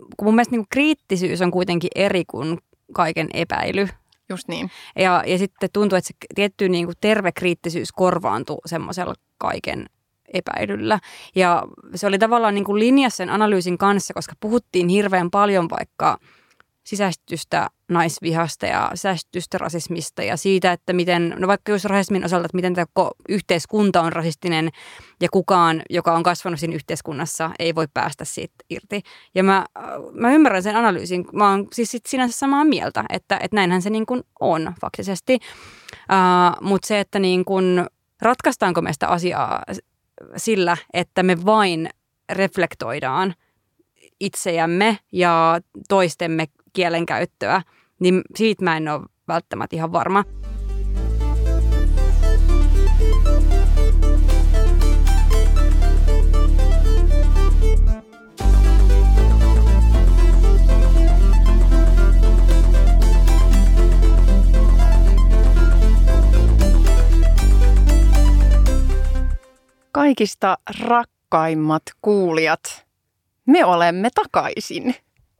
kun mun mielestä niin kuin kriittisyys on kuitenkin eri kuin kaiken epäily. Just niin. Ja sitten tuntuu, että se tietty niin kuin terve kriittisyys korvaantuu semmoisella kaiken epäilyllä. Ja se oli tavallaan niin kuin linjassa sen analyysin kanssa, koska puhuttiin hirveän paljon vaikka sisäistystä naisvihasta ja sisäistystä rasismista ja siitä, että miten, no vaikka just rasismin osalta, että miten tämä yhteiskunta on rasistinen ja kukaan, joka on kasvanut siinä yhteiskunnassa, ei voi päästä siitä irti. Ja mä ymmärrän sen analyysin. Mä oon siis sinänsä samaa mieltä, että näinhän se niin kuin on faktisesti. Mutta se, että niin kuin ratkaistaanko me sitä asiaa sillä, että me vain reflektoidaan itseämme ja toistemme kielenkäyttöä, niin siitä mä en ole välttämättä ihan varma. Kaikista rakkaimmat kuulijat, me olemme takaisin.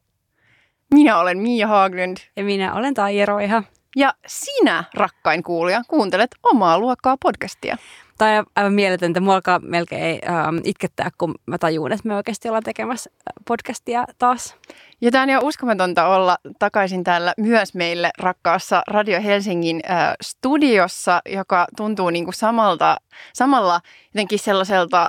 Minä olen Mia Haglund. Ja minä olen Taija Roiha. Ja sinä, rakkain kuulija, kuuntelet Omaa luokkaa podcastia. Tämä on aivan mieletöntä. Mua alkaa melkein itkettää, kun mä tajuun, että me oikeasti ollaan tekemässä podcastia taas. Ja tämä on ihan uskomatonta olla takaisin täällä myös meille rakkaassa Radio Helsingin studiossa, joka tuntuu niin kuin samalla jotenkin sellaiselta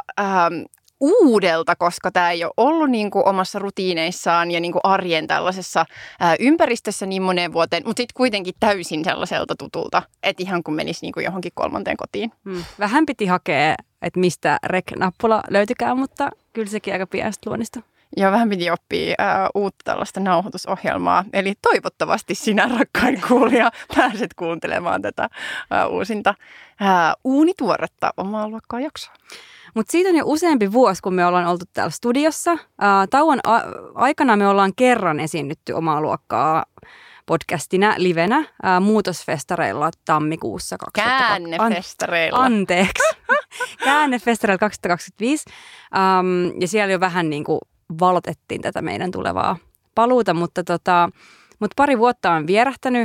uudelta, koska tämä ei ole ollut niin kuin omassa rutiineissaan ja niin kuin arjen tällaisessa ympäristössä niin moneen vuoteen, mutta sitten kuitenkin täysin sellaiselta tutulta, että ihan kun menisi niin kuin johonkin kolmanteen kotiin. Vähän piti hakea, että mistä rec-nappula löytykään, mutta kyllä sekin aika pian luonnistui. Ja vähän piti oppia uutta tällaista nauhoitusohjelmaa. Eli toivottavasti sinä, rakkain kuulija, pääset kuuntelemaan tätä uusinta uunituoretta Omaa luokkaa jaksoa. Mutta siitä on jo useampi vuosi, kun me ollaan oltu täällä studiossa. Tauon aikana me ollaan kerran esiinnytty Omaa luokkaa podcastina livenä Muutosfestareilla tammikuussa 2020. Käännefestareilla. Anteeksi. Käännefestareilla 2025. Ja siellä jo vähän niin kuin valotettiin tätä meidän tulevaa paluuta, mutta pari vuotta on vierähtänyt.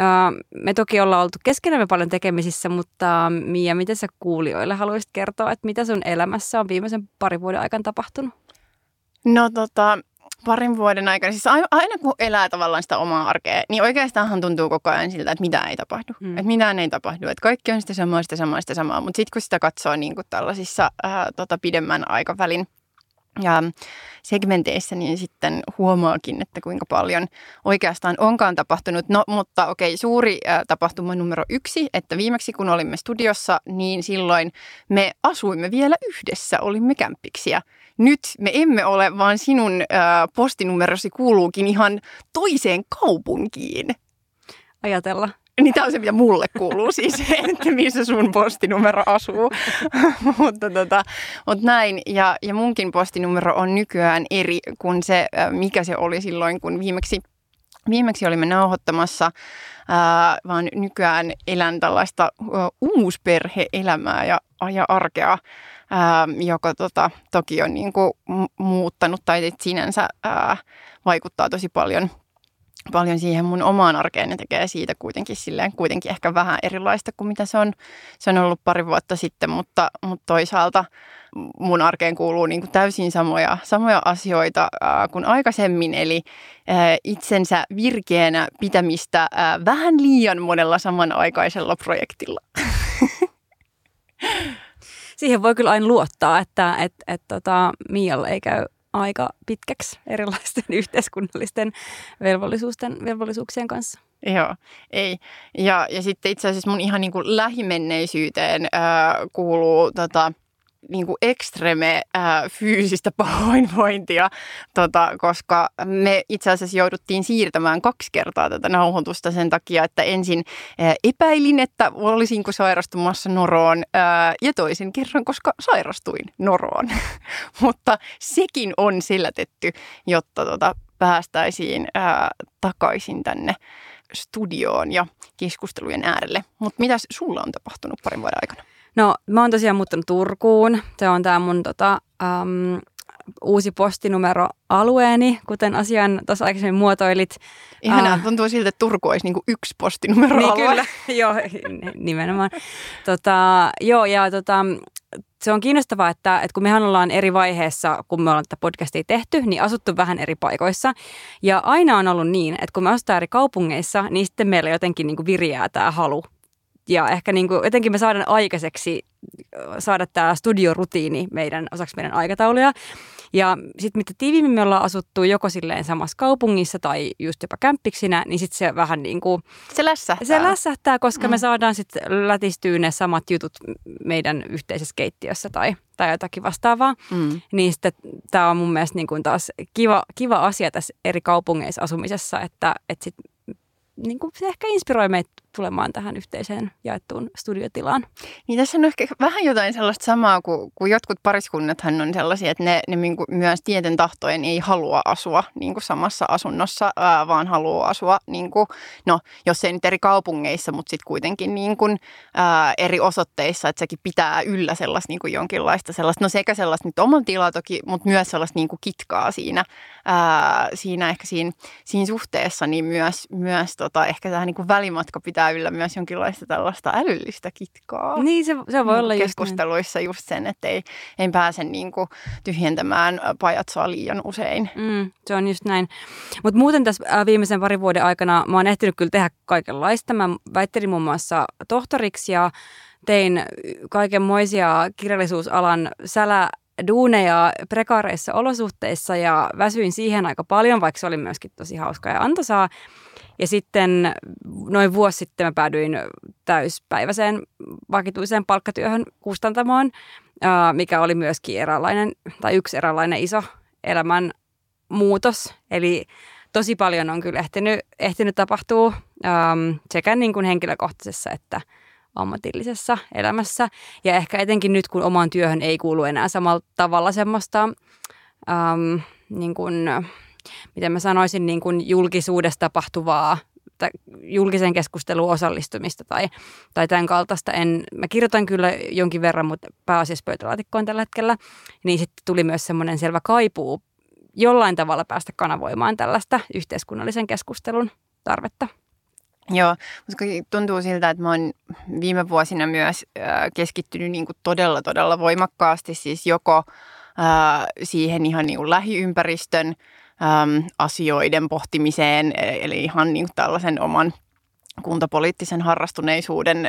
Me toki ollaan oltu keskenämme paljon tekemisissä, mutta Mia, miten sä kuulijoille haluaisit kertoa, että mitä sun elämässä on viimeisen parin vuoden aikana tapahtunut? No parin vuoden aikana, siis aina kun elää tavallaan sitä omaa arkea, niin oikeastaanhan tuntuu koko ajan siltä, että mitään ei tapahdu. Että mitään ei tapahdu, että kaikki on sitä samaa. Mutta sitten kun sitä katsoo niin kuin tällaisissa pidemmän aikavälin ja segmenteissä, niin sitten huomaakin, että kuinka paljon oikeastaan onkaan tapahtunut. No, mutta okei, suuri tapahtuma numero 1, että viimeksi kun olimme studiossa, niin silloin me asuimme vielä yhdessä, olimme kämppiksiä. Nyt me emme ole, vaan sinun postinumerosi kuuluukin ihan toiseen kaupunkiin. Ajatella. Niin tämä on se, mitä mulle kuuluu siis, että missä sun postinumero asuu. mutta näin. Ja munkin postinumero on nykyään eri kuin se, mikä se oli silloin, kun viimeksi olimme nauhoittamassa, vaan nykyään elän tällaista uusperhe-elämää ja arkea, joka toki on niin kuin muuttanut tai sinänsä vaikuttaa tosi paljon siihen mun omaan arkeen ja tekee siitä kuitenkin ehkä vähän erilaista kuin mitä se on ollut pari vuotta sitten, mutta toisaalta mun arkeen kuuluu niin kuin täysin samoja asioita kuin aikaisemmin, eli itsensä virkeänä pitämistä vähän liian monella samanaikaisella projektilla. Siihen voi kyllä aina luottaa, että Mialle ei käy aika pitkäksi erilaisten yhteiskunnallisten velvollisuuksien kanssa. Joo, ei. Ja sitten itse asiassa mun ihan niin kuin lähimenneisyyteen kuuluu niin kuin ekstreme fyysistä pahoinvointia, koska me itse asiassa jouduttiin siirtämään 2 kertaa tätä nauhoitusta sen takia, että ensin epäilin, että olisinko sairastumassa noroon ja toisen kerran, koska sairastuin noroon. Mutta sekin on selätetty, jotta päästäisiin takaisin tänne studioon ja keskustelujen äärelle. Mutta mitäs sulla on tapahtunut parin vuoden aikana? No, mä oon tosiaan muuttanut Turkuun. Se on tää mun uusi postinumeroalueeni, kuten asian tuossa aikaisemmin muotoilit. Ihanaa, tuntuu siltä, että Turku olisi niin kuin yksi postinumeroalue. Niin kyllä, joo, nimenomaan. Se on kiinnostavaa, että kun mehän ollaan eri vaiheessa, kun me ollaan tätä podcastia tehty, niin asuttu vähän eri paikoissa. Ja aina on ollut niin, että kun me asutaan eri kaupungeissa, niin sitten meillä jotenkin niin kuin viriää tämä halu. Ja ehkä niin kuin, jotenkin me saadaan aikaiseksi saada tämä studiorutiini osaksi meidän aikatauluja. Ja sitten mitä tiiviimmin me ollaan asuttu joko silleen samassa kaupungissa tai just jopa kämppiksinä, niin sitten se vähän niin kuin... Se lässähtää. Se lässähtää, koska me saadaan sitten lätistyä ne samat jutut meidän yhteisessä keittiössä tai jotakin vastaavaa. Niin sitten tämä on mun mielestä niin kuin taas kiva asia tässä eri kaupungeissa asumisessa, että sitten niin kuin se ehkä inspiroi meitä tulemaan tähän yhteiseen jaettuun studiotilaan. Niin tässä on ehkä vähän jotain sellaista samaa, kuin jotkut pariskunnathan on sellaisia, että ne myös tieten tahtojen ei halua asua niin kuin samassa asunnossa, vaan haluaa asua, niin kuin, no jos ei nyt eri kaupungeissa, mutta sitten kuitenkin niin kuin, eri osoitteissa, että sekin pitää yllä sellaista niin kuin jonkinlaista sellaista, no sekä sellaista nyt oman tilaa toki, mutta myös sellaista niin kuin kitkaa siinä ehkä siinä suhteessa, niin myös ehkä tämä niin kuin välimatka pitää yllä myös jonkinlaista tällaista älyllistä kitkaa. Niin, se voi olla keskusteluissa just sen, että ei pääse niin kuin tyhjentämään pajatsoa liian usein. Se on just näin. Mutta muuten tässä viimeisen parin vuoden aikana mä oon ehtinyt kyllä tehdä kaikenlaista. Mä väittelin muun muassa tohtoriksi ja tein kaikenmoisia kirjallisuusalan duuneja prekaareissa olosuhteissa ja väsyin siihen aika paljon, vaikka se oli myöskin tosi hauskaa ja antoisaa. Ja sitten noin vuosi sitten mä päädyin täyspäiväiseen vakituiseen palkkatyöhön kustantamoon, mikä oli myöskin yksi eräänlainen iso elämän muutos. Eli tosi paljon on kyllä ehtinyt tapahtua sekä niin kuin henkilökohtaisessa että ammatillisessa elämässä. Ja ehkä etenkin nyt, kun omaan työhön ei kuulu enää samalla tavalla semmoista, niin kuin, miten mä sanoisin, niin kuin julkisuudessa tapahtuvaa tai julkisen keskusteluun osallistumista tai tämän kaltaista. Mä kirjoitan kyllä jonkin verran, mutta pääasiassa pöytälaatikkoon tällä hetkellä. Niin sitten tuli myös semmoinen selvä kaipuu jollain tavalla päästä kanavoimaan tällaista yhteiskunnallisen keskustelun tarvetta. Joo, koska tuntuu siltä, että mä oon viime vuosina myös keskittynyt niin kuin todella voimakkaasti siis joko siihen ihan niin kuin lähiympäristön asioiden pohtimiseen, eli ihan niin kuin tällaisen oman kuntapoliittisen harrastuneisuuden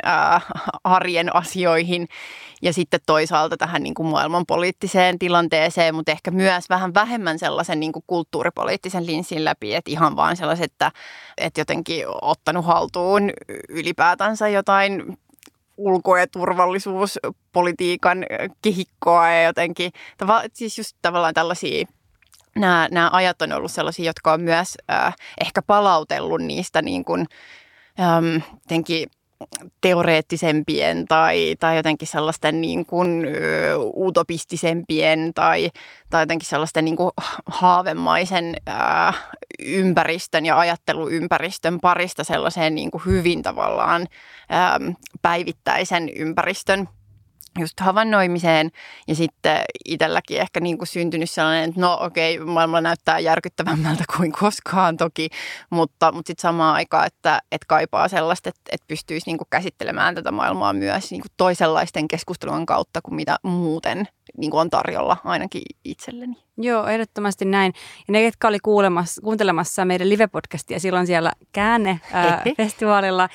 arjen asioihin ja sitten toisaalta tähän niin kuin maailmanpoliittiseen tilanteeseen, mutta ehkä myös vähän vähemmän sellaisen niin kuin kulttuuripoliittisen linssin läpi, että ihan vaan sellaiset, että jotenkin ottanut haltuun ylipäätänsä jotain ulko- ja turvallisuuspolitiikan kehikkoa ja jotenkin, siis just tavallaan tällaisia. Nämä ajat on ollut sellaisia, jotka on myös ehkä palautellut niistä niin kuin, jotenkin teoreettisempien tai jotenkin sellaisten niin kuin, utopistisempien tai jotenkin sellaisten niin kuin haavemaisen ympäristön ja ajatteluympäristön parista sellaiseen niin kuin hyvin tavallaan päivittäisen ympäristön just havainnoimiseen ja sitten itselläkin ehkä niin kuin syntynyt sellainen, että no okei, maailma näyttää järkyttävämmältä kuin koskaan toki, mutta sitten samaan aikaan, että kaipaa sellaista, että pystyisi niin kuin käsittelemään tätä maailmaa myös niin kuin toisenlaisten keskustelun kautta kuin mitä muuten niin kuin on tarjolla ainakin itselleni. Joo, ehdottomasti näin. Ja ne, jotka oli kuuntelemassa meidän live-podcastia silloin siellä Käänne-festivaalilla,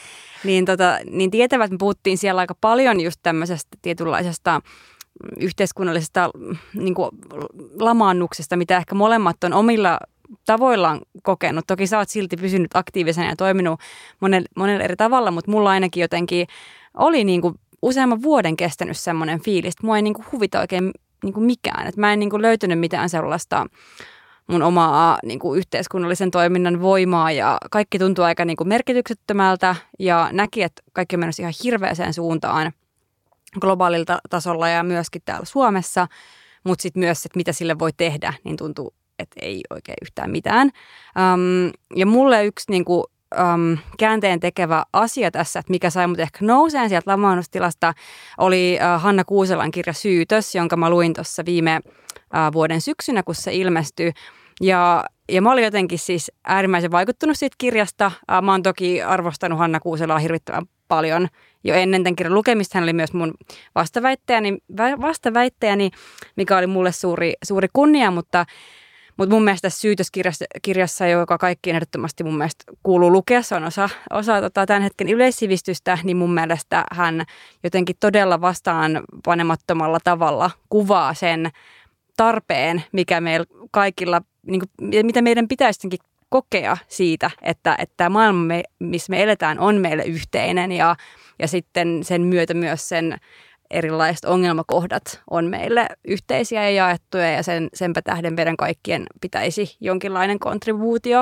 niin tietävät, että me puhuttiin siellä aika paljon just tämmöisestä tietynlaisesta yhteiskunnallisesta niin kuin lamaannuksesta, mitä ehkä molemmat on omilla tavoillaan kokenut. Toki sä oot silti pysynyt aktiivisena ja toiminut monella eri tavalla, mutta mulla ainakin jotenkin oli niin kuin useamman vuoden kestänyt semmoinen fiilis, että mua ei niin kuin huvita oikein niin kuin mikään. Että mä en niin kuin löytänyt mitään sellaista mun omaa niin kuin yhteiskunnallisen toiminnan voimaa ja kaikki tuntui aika niin kuin merkityksettömältä ja näki, että kaikki on menossa ihan hirveäseen suuntaan globaalilla tasolla ja myöskin täällä Suomessa, mutta sitten myös, että mitä sille voi tehdä, niin tuntuu, että ei oikein yhtään mitään. Ja mulle yksi niin kuin käänteen tekevä asia tässä, että mikä sai mut ehkä nouseen sieltä lamaannustilasta, oli Hanna Kuuselan kirja Syytös, jonka mä luin tuossa viime vuoden syksynä, kun se ilmestyi. Ja mä olin jotenkin siis äärimmäisen vaikuttunut siitä kirjasta. Mä oon toki arvostanut Hanna Kuuselaa hirvittävän paljon jo ennen tämän kirjan lukemista. Hän oli myös mun vastaväittäjäni, mikä oli mulle suuri kunnia, mutta mun mielestä tässä Syytöskirjassa, joka kaikkiin ehdottomasti mun mielestä kuuluu lukea, se on osa tämän hetken yleissivistystä, niin mun mielestä hän jotenkin todella vastaan panemattomalla tavalla kuvaa sen tarpeen, mikä meillä kaikilla, niin kuin, mitä meidän pitäisi kokea siitä, että tämä maailma, missä me eletään, on meille yhteinen ja sitten sen myötä myös sen erilaiset ongelmakohdat on meille yhteisiä ja jaettuja ja senpä tähden meidän kaikkien pitäisi jonkinlainen kontribuutio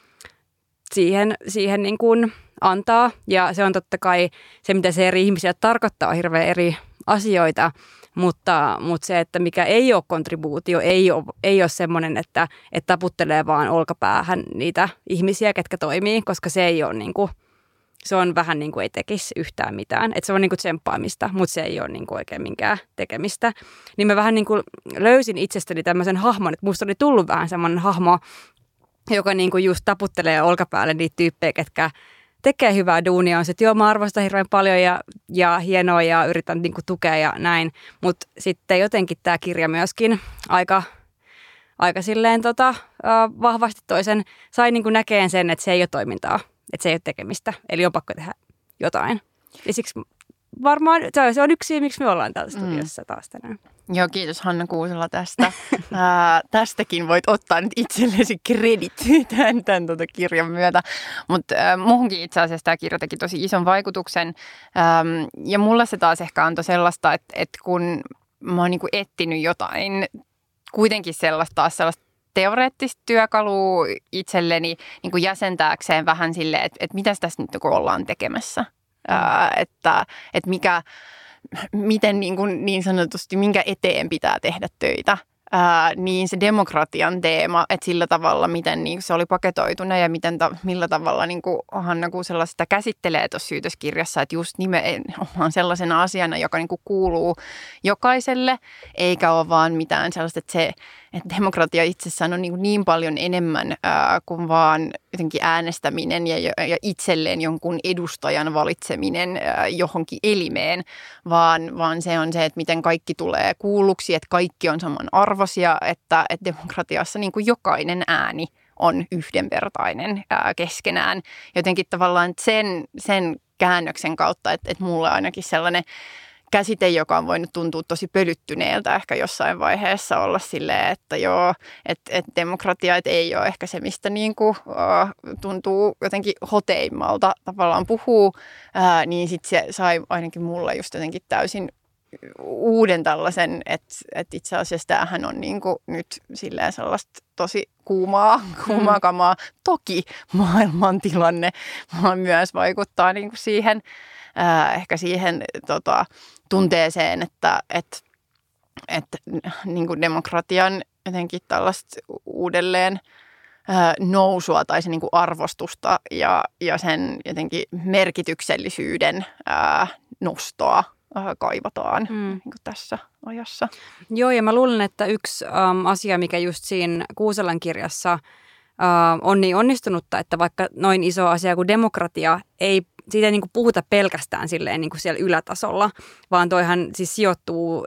siihen niin kuin antaa. Ja se on totta kai se, mitä se eri ihmisiä tarkoittaa, on hirveän eri asioita, mutta se, että mikä ei ole kontribuutio, ei ole semmoinen, että taputtelee vaan olkapäähän niitä ihmisiä, ketkä toimii, koska se ei ole niin kuin, se on vähän niin kuin ei tekisi yhtään mitään. Että se on niin kuin tsemppaamista, mutta se ei ole niin kuin oikein minkään tekemistä. Niin mä vähän niin kuin löysin itsestäni tämmöisen hahmon, että musta oli tullut vähän semmoinen hahmo, joka niin kuin just taputtelee olkapäälle niitä tyyppejä, ketkä tekee hyvää duunia. On se, että joo, mä arvostan hirveän paljon ja hienoa ja yritän niin kuin tukea ja näin. Mutta sitten jotenkin tämä kirja myöskin aika silleen vahvasti sai niin kuin näkeen sen, että se ei ole toimintaa. Että se ei ole tekemistä, eli on pakko tehdä jotain. Ja siksi varmaan se on yksi syy, miksi me ollaan täällä studiossa taas tänään. Joo, kiitos Hanna Kuusela tästä. Tästäkin voit ottaa nyt itsellesi kredit tämän kirjan myötä. Mutta muuhunkin itse asiassa tämä kirja teki tosi ison vaikutuksen. Ja mulle se taas ehkä antoi sellaista, että kun mä oon niinku etsinyt jotain, kuitenkin sellaista teoreettista työkalua itselleni niin kuin jäsentääkseen vähän silleen, että mitäs tässä nyt ollaan tekemässä. Että miten niin sanotusti, minkä eteen pitää tehdä töitä. Niin se demokratian teema, että sillä tavalla, miten niin se oli paketoituna ja millä tavalla niin kuin Hanna Kuusela sitä käsittelee tuossa Syytöskirjassa, että just nimenomaan sellaisena asiana, joka niin kuin kuuluu jokaiselle, eikä ole vaan mitään sellaista, että demokratia itsessään on niin paljon enemmän kuin vaan jotenkin äänestäminen ja itselleen jonkun edustajan valitseminen johonkin elimeen, vaan se on se, että miten kaikki tulee kuulluksi, että kaikki on saman arvoisia, että demokratiassa niin kuin jokainen ääni on yhdenvertainen keskenään. Jotenkin tavallaan sen käännöksen kautta, että mulle ainakin sellainen käsite, joka on voinut tuntua tosi pölyttyneeltä ehkä jossain vaiheessa olla silleen, että joo, että demokratia ei ole ehkä se, mistä niin kuin, tuntuu jotenkin hoteimmalta tavallaan puhuu, niin sitten se sai ainakin mulle just jotenkin täysin uuden tällaisen, että itse asiassa tämähän on niin kuin nyt silleen sellaista tosi kuumaa kamaa. Toki maailmantilanne myös vaikuttaa niin kuin siihen, ehkä siihen tunteeseen, että niin kuin demokratian jotenkin tällaista uudelleen nousua tai sen niin kuin arvostusta ja sen jotenkin merkityksellisyyden nostoa kaivataan niin kuin tässä ajassa. Joo, ja mä luulen, että yksi asia, mikä just siinä Kuuselan kirjassa on niin onnistunutta, että vaikka noin iso asia kuin demokratia siitä ei niin kuin puhuta pelkästään silleen niin kuin siellä ylätasolla, vaan toihan siis sijoittuu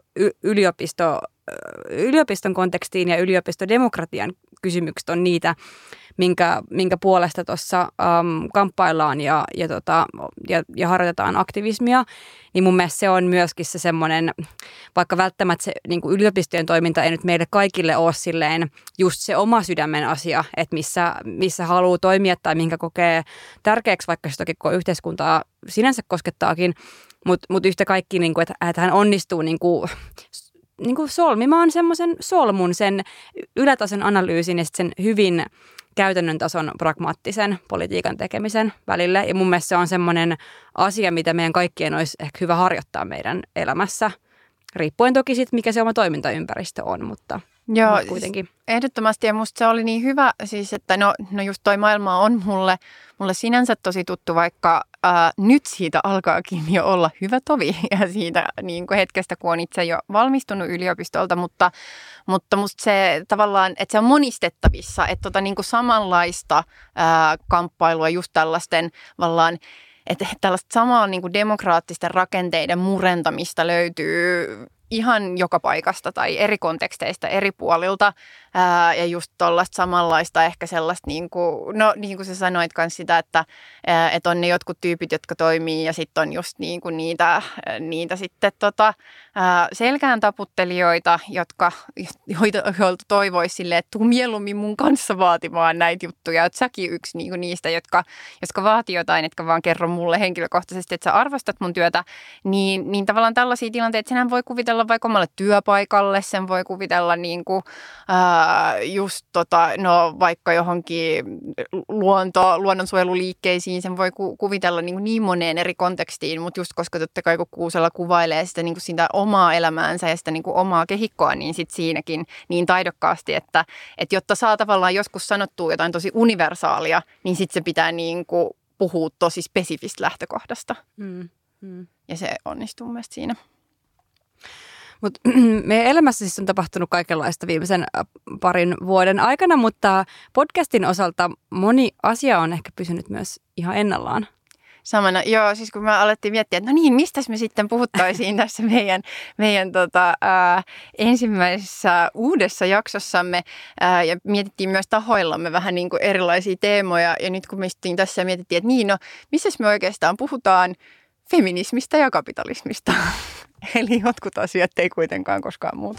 yliopiston kontekstiin ja yliopistodemokratian kysymykset on niitä, minkä puolesta tuossa kamppaillaan ja harjoitetaan aktivismia, niin mun mielestä se on myöskin se semmoinen, vaikka välttämättä se niin kuin yliopistojen toiminta ei nyt meille kaikille ole silleen just se oma sydämen asia, että missä haluaa toimia tai minkä kokee tärkeäksi, vaikka se toki yhteiskuntaa sinänsä koskettaakin, mutta yhtä kaikki, niin kuin, että hän onnistuu niin kuin solmimaan semmoisen solmun, sen ylätason analyysin ja sitten sen hyvin käytännön tason pragmaattisen politiikan tekemisen välille. Ja mun mielestä se on semmoinen asia, mitä meidän kaikkien olisi ehkä hyvä harjoittaa meidän elämässä, riippuen toki siitä, mikä se oma toimintaympäristö on, mutta Joo, kuitenkin. Ehdottomasti, ja musta se oli niin hyvä, siis että no just toi maailma on mulle sinänsä tosi tuttu, vaikka nyt siitä alkaakin jo olla hyvä tovi ja siitä niin kuin hetkestä, kun on itse jo valmistunut yliopistolta, mutta musta se tavallaan, että se on monistettavissa, että niin kuin samanlaista kamppailua just tällaisten vallaan, että tällaista samaa niin kuin demokraattisten rakenteiden murentamista löytyy ihan joka paikasta tai eri konteksteista, eri puolilta ja just tuollaista samanlaista ehkä sellaista, niin kuin sä sanoit myös sitä, että on ne jotkut tyypit, jotka toimii ja sitten on just niin kuin niitä sitten selkään taputtelijoita, joilta toivoisi silleen, että tuu mieluummin mun kanssa vaatimaan näitä juttuja, että säkin yksi niin kuin niistä, jotka vaatii jotain, etkä vaan kerro mulle henkilökohtaisesti, että sä arvostat mun työtä, niin tavallaan tällaisia tilanteita senhän voi kuvitella vaikka omalle työpaikalle, sen voi kuvitella niin kuin, just vaikka johonkin luonnonsuojeluliikkeisiin, sen voi kuvitella niin moneen eri kontekstiin, mutta just koska totta kai kun Kuusela kuvailee sitä, niin kuin sitä omaa elämäänsä ja sitä niin kuin omaa kehikkoa, niin sitten siinäkin niin taidokkaasti, että jotta saa tavallaan joskus sanottua jotain tosi universaalia, niin sitten se pitää niin kuin puhua tosi spesifistä lähtökohdasta. Ja se onnistuu mielestäni siinä. Mutta meidän elämässä siis on tapahtunut kaikenlaista viimeisen parin vuoden aikana, mutta podcastin osalta moni asia on ehkä pysynyt myös ihan ennallaan. Samana, joo, siis kun me alettiin miettiä, että no niin, mistäs me sitten puhuttaisiin tässä meidän ensimmäisessä uudessa jaksossamme ja mietittiin myös tahoillamme vähän niin kuin erilaisia teemoja ja nyt kun me istuttiin tässä ja mietittiin, että niin, no missäs me oikeastaan puhutaan feminismistä ja kapitalismista. Eli jotkut asiat ei kuitenkaan koskaan muuta.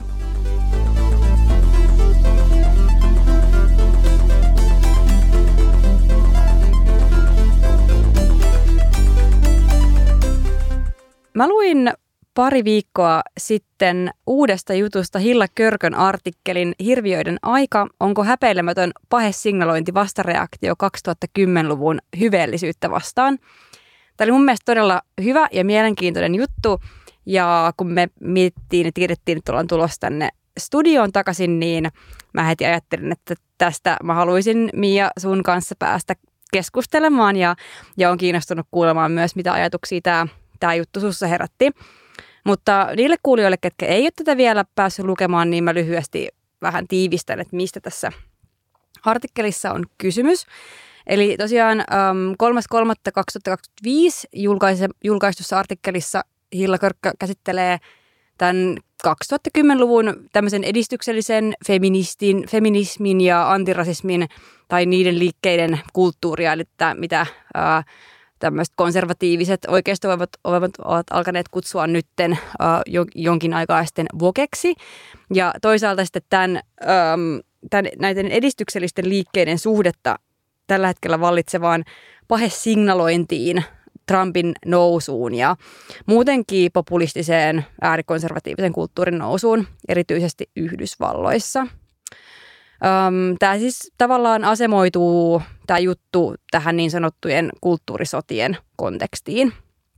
Mä luin pari viikkoa sitten uudesta jutusta Hilla Körkön artikkelin Hirviöiden aika, onko häpeilemätön pahesignalointi vastareaktio 2010-luvun hyveellisyyttä vastaan. Tämä oli mun mielestä todella hyvä ja mielenkiintoinen juttu. Ja kun me mietittiin ja tiedettiin, että ollaan tulossa tänne studioon takaisin, niin mä heti ajattelin, että tästä mä haluaisin, Mia, sun kanssa päästä keskustelemaan ja on kiinnostunut kuulemaan myös, mitä ajatuksia tämä juttu sussa herätti. Mutta niille kuulijoille, ketkä ei ole tätä vielä päässyt lukemaan, niin mä lyhyesti vähän tiivistän, että mistä tässä artikkelissa on kysymys. Eli tosiaan 3.3.2025 julkaistussa artikkelissa Hilla Körkkö käsittelee tämän 2010-luvun tämmöisen edistyksellisen feminismin ja antirasismin tai niiden liikkeiden kulttuuria, eli mitä tämmöiset konservatiiviset oikeistovoimat ovat alkaneet kutsua nytten jonkin aikaa sitten wokeksi. Ja toisaalta sitten näiden edistyksellisten liikkeiden suhdetta tällä hetkellä vallitsevaan pahesignalointiin, Trumpin nousuun ja muutenkin populistiseen äärikonservatiivisen kulttuurin nousuun, erityisesti Yhdysvalloissa. Tämä siis tavallaan asemoituu tämä juttu tähän niin sanottujen kulttuurisotien kontekstiin.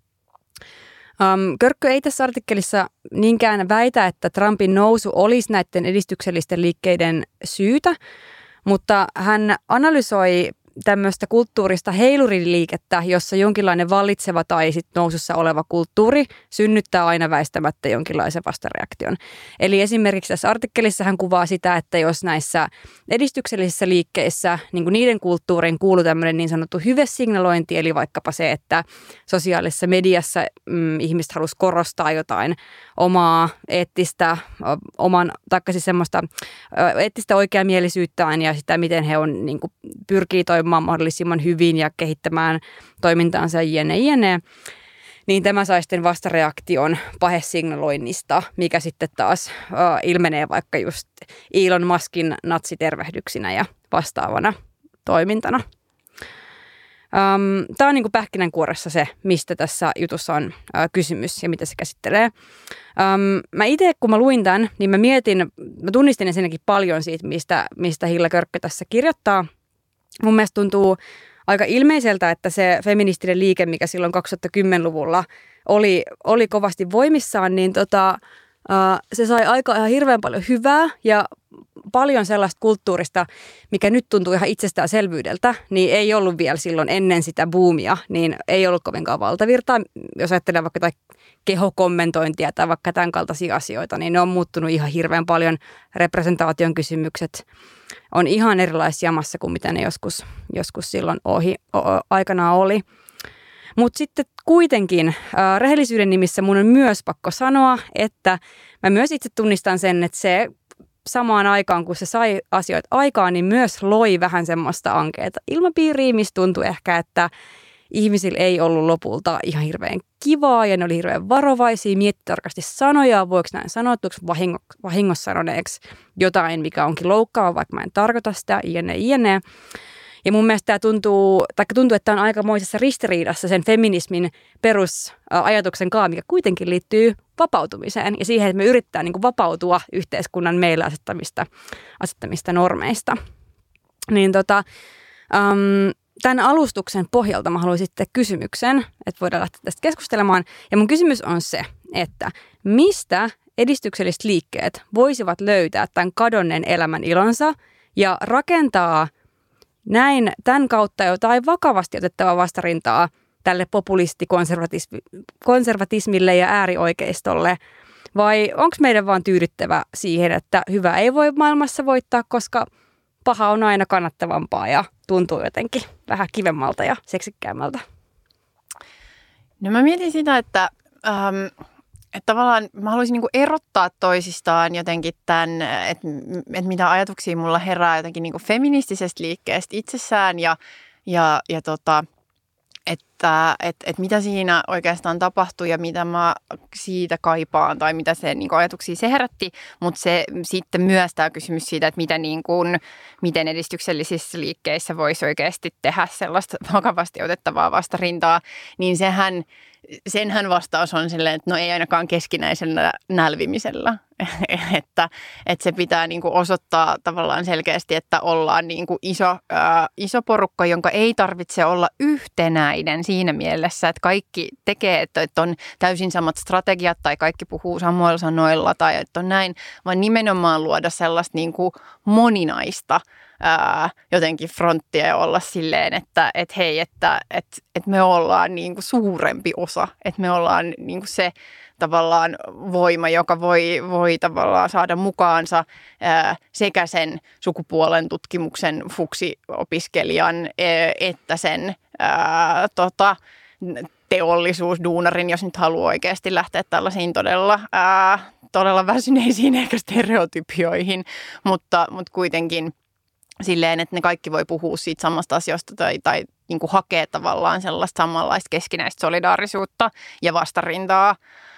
Körkkö ei tässä artikkelissa niinkään väitä, että Trumpin nousu olisi näiden edistyksellisten liikkeiden syytä, mutta hän analysoi tämmöistä kulttuurista heiluriliikettä, jossa jonkinlainen vallitseva tai sit nousussa oleva kulttuuri synnyttää aina väistämättä jonkinlaisen vastareaktion. Eli esimerkiksi tässä artikkelissa hän kuvaa sitä, että jos näissä edistyksellisissä liikkeissä niin kuin niiden kulttuuriin kuuluu tämmöinen niin sanottu hyvesignalointi, eli vaikkapa se, että sosiaalisessa mediassa ihmiset halusi korostaa jotain omaa eettistä, siis semmoista eettistä oikeamielisyyttään ja sitä, miten he on, niin kuin, pyrkii toimimaan mahdollisimman hyvin ja kehittämään toimintaansa jne. Niin tämä sai sitten vastareaktion pahesignaloinnista, mikä sitten taas ilmenee vaikka just Elon Muskin natsitervehdyksinä ja vastaavana toimintana. Tämä on niin kuin pähkinänkuoressa se, mistä tässä jutussa on kysymys ja mitä se käsittelee. Mä itse, kun mä luin tämän, niin mä tunnistin ensinnäkin paljon siitä, mistä Hilla Körkkö tässä kirjoittaa. Mun mielestä tuntuu aika ilmeiseltä, että se feministinen liike, mikä silloin 2010-luvulla oli kovasti voimissaan, niin Se sai aikaan ihan hirveän paljon hyvää ja paljon sellaista kulttuurista, mikä nyt tuntuu ihan itsestäänselvyydeltä, niin ei ollut vielä silloin ennen sitä boomia, niin ei ollut kovinkaan valtavirtaa. Jos ajattelee vaikka jotain kehokommentointia tai vaikka tämän kaltaisia asioita, niin ne on muuttunut ihan hirveän paljon. Representaation kysymykset on ihan erilaisia jamassa kuin mitä ne joskus silloin aikanaan oli. Mutta sitten kuitenkin rehellisyyden nimissä mun on myös pakko sanoa, että mä myös itse tunnistan sen, että se samaan aikaan, kun se sai asioita aikaan, niin myös loi vähän semmoista ankeeta ilmapiiriä, mistä tuntui ehkä, että ihmisillä ei ollut lopulta ihan hirveän kivaa ja ne oli hirveän varovaisia, mietti tarkasti sanoja, voiko näin sanoa, tuliko vahingossa sanoneeksi jotain, mikä onkin loukkaava, vaikka mä en tarkoita sitä, jne. Ja mun mielestä tämä tuntuu, että tämä on aikamoisessa ristiriidassa sen feminismin perusajatuksen kanssa, mikä kuitenkin liittyy vapautumiseen ja siihen, että me yritetään niin kuin vapautua yhteiskunnan meille asettamista normeista. Niin tämän alustuksen pohjalta mä haluaisin sitten kysymyksen, että voidaan lähteä tästä keskustelemaan. Ja mun kysymys on se, että mistä edistykselliset liikkeet voisivat löytää tämän kadonneen elämän ilonsa ja rakentaa tämän kautta jotain vakavasti otettavaa vastarintaa tälle populistikonservatismille ja äärioikeistolle? Vai onko meidän vaan tyydyttävä siihen, että hyvä ei voi maailmassa voittaa, koska paha on aina kannattavampaa ja tuntuu jotenkin vähän kivemmalta ja seksikkäämmältä? No mä mietin sitä, että tavallaan mä haluaisin niinku erottaa toisistaan jotenkin tämän, että mitä ajatuksia mulla herää jotenkin niinku feministisestä liikkeestä itsessään ja että mitä siinä oikeastaan tapahtui ja mitä mä siitä kaipaan tai mitä se niinku ajatuksia se herätti, mutta se sitten myös tämä kysymys siitä, että miten edistyksellisissä liikkeissä voisi oikeasti tehdä sellaista vakavasti otettavaa vastarintaa, niin senhän vastaus on silleen, että no ei ainakaan keskinäisellä nälvimisellä, että se pitää niinku osoittaa tavallaan selkeästi, että ollaan niinku iso porukka, jonka ei tarvitse olla yhtenäinen siinä mielessä, että kaikki tekee, että on täysin samat strategiat tai kaikki puhuu samoilla sanoilla tai että on näin, vaan nimenomaan luoda sellaista niinku moninaista jotenkin fronttia ja olla silleen, että hei, että me ollaan niinku suurempi osa, että me ollaan niinku se tavallaan voima, joka voi tavallaan saada mukaansa sekä sen sukupuolen tutkimuksen fuksi-opiskelijan että sen teollisuusduunarin, jos nyt haluaa oikeasti lähteä tällaisiin todella väsyneisiin ehkä stereotypioihin, mutta kuitenkin silleen, että ne kaikki voi puhua siitä samasta asiasta tai niin kuin hakea tavallaan sellaista samanlaista keskinäistä solidaarisuutta ja vastarintaa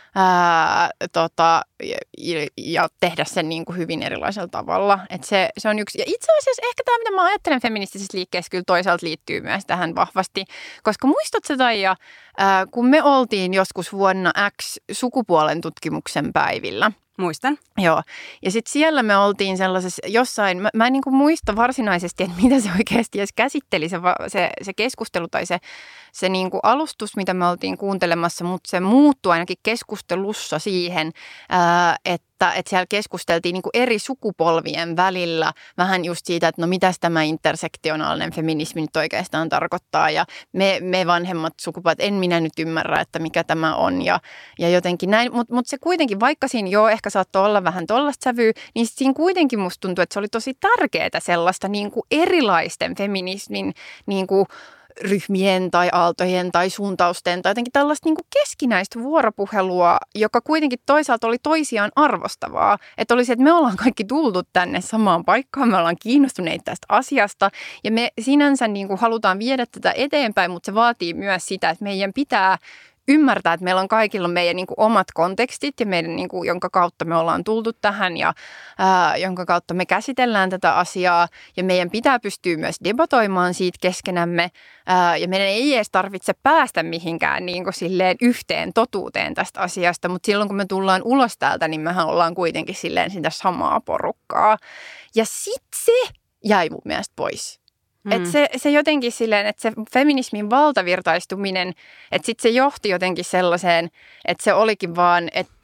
ja tehdä sen niin kuin hyvin erilaisella tavalla. Että se on yksi. Ja itse asiassa ehkä tämä, mitä mä ajattelen feministisessä liikkeessä, kyllä toisaalta liittyy myös tähän vahvasti. Koska muistatko Taija, kun me oltiin joskus vuonna X sukupuolen tutkimuksen päivillä? Muistan. Joo. Ja sitten siellä me oltiin sellaisessa jossain, mä en niin kuin muista varsinaisesti, että mitä se oikeasti edes käsitteli, se keskustelu tai se niin kuin alustus, mitä me oltiin kuuntelemassa, mutta se muuttui ainakin keskustelussa siihen, että siellä keskusteltiin niin kuin eri sukupolvien välillä vähän just siitä, että no mitäs tämä intersektionaalinen feminismi nyt oikeastaan tarkoittaa ja me vanhemmat sukupolvet, en minä nyt ymmärrä, että mikä tämä on ja jotenkin näin, mutta se kuitenkin, vaikka siinä ehkä saattoi olla vähän tollaista sävyä, niin siinä kuitenkin musta tuntuu, että se oli tosi tärkeää sellaista niin kuin erilaisten feminismin niin kuin ryhmien tai aaltojen tai suuntausten tai jotenkin tällaista niin kuin keskinäistä vuoropuhelua, joka kuitenkin toisaalta oli toisiaan arvostavaa. Että oli se, että me ollaan kaikki tultu tänne samaan paikkaan, me ollaan kiinnostuneita tästä asiasta ja me sinänsä niin kuin halutaan viedä tätä eteenpäin, mutta se vaatii myös sitä, että meidän pitää ymmärtää, että meillä on kaikilla meidän niin kuin omat kontekstit ja meidän, niin kuin, jonka kautta me ollaan tultu tähän ja jonka kautta me käsitellään tätä asiaa ja meidän pitää pystyä myös debatoimaan siitä keskenämme ja meidän ei edes tarvitse päästä mihinkään niin kuin silleen yhteen totuuteen tästä asiasta, mutta silloin kun me tullaan ulos täältä, niin mehän ollaan kuitenkin silleen sitä samaa porukkaa ja sitten se jäi mun mielestä pois. Että se jotenkin silleen, että se feminismin valtavirtaistuminen, että sitten se johti jotenkin sellaiseen, että se olikin vaan,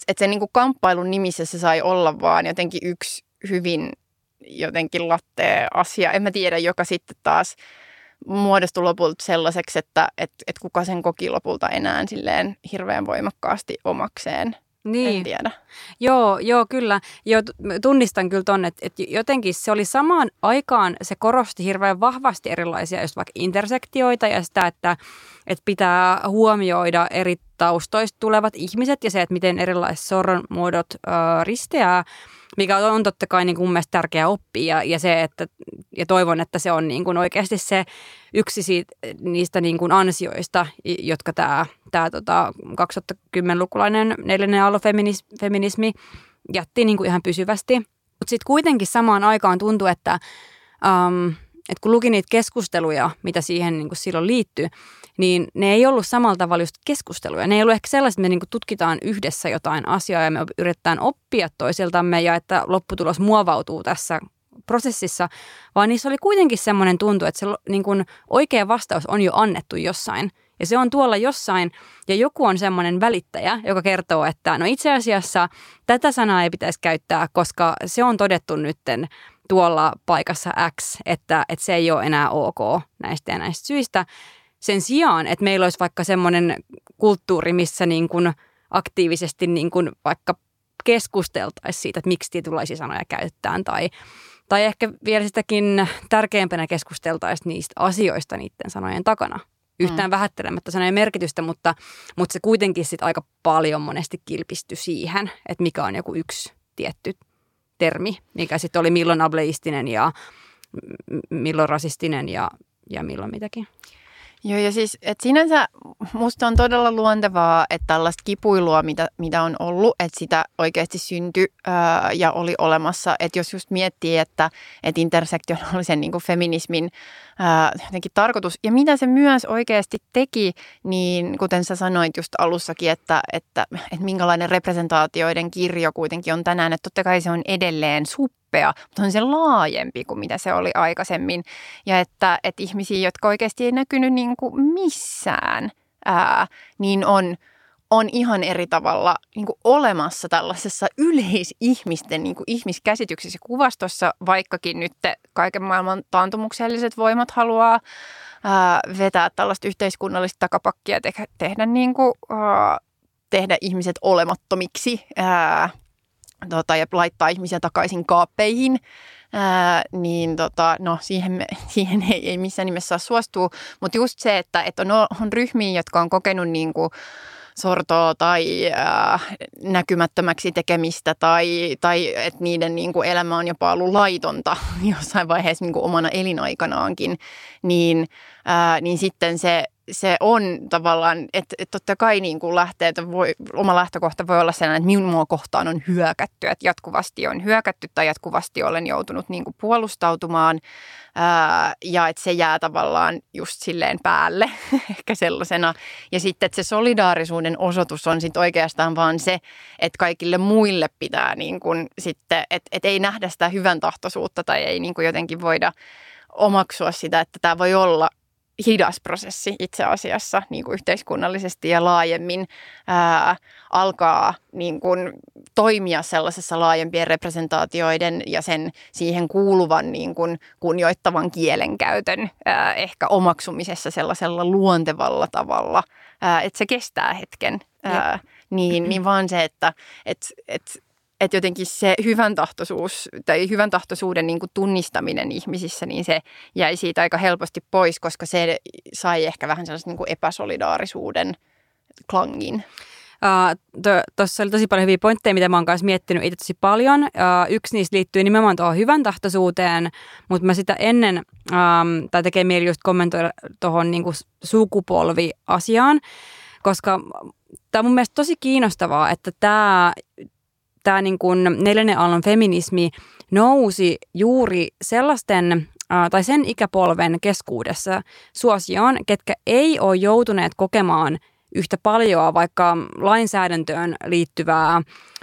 sen niin kuin kamppailun nimissä se sai olla vaan jotenkin yksi hyvin jotenkin lattea asia. En mä tiedä, joka sitten taas muodostui lopulta sellaiseksi, että kuka sen koki lopulta enää silleen hirveän voimakkaasti omakseen. Niin. En tiedä. Joo, kyllä. Joo, tunnistan kyllä ton, että jotenkin se oli samaan aikaan, se korosti hirveän vahvasti erilaisia just vaikka intersektioita ja sitä, että pitää huomioida eri taustoista tulevat ihmiset ja se, että miten erilaiset sorron muodot risteää, mikä on totta kai niin kuin mun mielestä tärkeää oppia ja se, että ja toivon, että se on niin kuin oikeasti se yksi niistä niin kuin ansioista, jotka tämä 2010-lukulainen 4. aallon-feminismi jätti niin kuin ihan pysyvästi. Mutta sitten kuitenkin samaan aikaan tuntui, että kun luki niitä keskusteluja, mitä siihen niin kuin silloin liittyi, niin ne ei ollut samalla tavalla just keskusteluja. Ne ei ollut ehkä sellaiset, että me niin kuin tutkitaan yhdessä jotain asiaa ja me yritetään oppia toisiltamme ja että lopputulos muovautuu tässä prosessissa, vaan niissä oli kuitenkin semmoinen tuntu, että se niin kuin oikea vastaus on jo annettu jossain. Ja se on tuolla jossain, ja joku on semmoinen välittäjä, joka kertoo, että no itse asiassa tätä sanaa ei pitäisi käyttää, koska se on todettu nytten tuolla paikassa X, että se ei ole enää ok näistä ja näistä syistä. Sen sijaan, että meillä olisi vaikka semmoinen kulttuuri, missä niin kuin aktiivisesti niin kuin vaikka keskusteltaisiin siitä, että miksi tietynlaisia sanoja käytetään tai ehkä vielä sitäkin tärkeämpänä keskusteltaisiin niistä asioista niiden sanojen takana. Yhtään vähättelemättä sanojen merkitystä, mutta se kuitenkin sit aika paljon monesti kilpistyi siihen, että mikä on joku yksi tietty termi, mikä sitten oli milloin ableistinen ja milloin rasistinen ja milloin mitäkin. Joo, ja siis, että sinänsä musta on todella luontevaa, että tällaista kipuilua, mitä on ollut, että sitä oikeasti syntyi ja oli olemassa. Että jos just miettii, että intersektionaalisen niin kuin feminismin jotenkin tarkoitus, ja mitä se myös oikeasti teki, niin kuten sä sanoit just alussakin, että minkälainen representaatioiden kirjo kuitenkin on tänään, että totta kai se on edelleen suppea, mutta on se laajempi kuin mitä se oli aikaisemmin. Ja että ihmisiä, jotka oikeasti ei näkynyt niin kuin missään, niin on ihan eri tavalla niin kuin olemassa tällaisessa yleisihmisten niin kuin ihmiskäsityksessä ja kuvastossa, vaikkakin nyt kaiken maailman taantumukselliset voimat haluaa vetää tällaista yhteiskunnallista takapakkia ja tehdä ihmiset olemattomiksi ja laittaa ihmisiä takaisin kaappeihin, siihen ei missään nimessä saa suostua. Mutta just se, että on ryhmiä, jotka on kokenut niin kuin sortoa tai näkymättömäksi tekemistä tai että niiden niin kuin elämä on jopa ollut laitonta jossain vaiheessa niin kuin omana elinaikanaankin, niin sitten se on tavallaan, että totta kai niin kuin oma lähtökohta voi olla sellainen, että minua kohtaan on hyökätty, että jatkuvasti on hyökätty tai jatkuvasti olen joutunut niin kuin puolustautumaan ja että se jää tavallaan just silleen päälle ehkä sellaisena. Ja sitten, että se solidaarisuuden osoitus on sitten oikeastaan vaan se, että kaikille muille pitää niin kuin sitten, että ei nähdä sitä hyvän tahtoisuutta tai ei niin kuin jotenkin voida omaksua sitä, että tämä voi olla hidas prosessi itse asiassa niin kuin yhteiskunnallisesti ja laajemmin alkaa niin kuin toimia sellaisessa laajempien representaatioiden ja siihen kuuluvan niin kuin kunnioittavan kielenkäytön ehkä omaksumisessa sellaisella luontevalla tavalla, että se kestää hetken. Niin vaan se, että jotenkin se hyvän tahtoisuus tai hyvän tahtoisuuden niin kuin tunnistaminen ihmisissä, niin se jäi siitä aika helposti pois, koska se sai ehkä vähän sellaisen niin kuin epäsolidaarisuuden klangin. Tuossa oli tosi paljon hyviä pointteja, mitä mä oon kanssa miettinyt itse tosi paljon. Yksi niistä liittyy nimenomaan tuohon hyvän tahtoisuuteen, mutta mä sitä ennen, tai tekee mieli just kommentoida tuohon niin kuin sukupolviasiaan, koska tämä on mun mielestä tosi kiinnostavaa, että tämä niin kuin 4. aallon feminismi nousi juuri sellaisten tai sen ikäpolven keskuudessa suosioon, ketkä ei ole joutuneet kokemaan yhtä paljon vaikka lainsäädäntöön liittyvää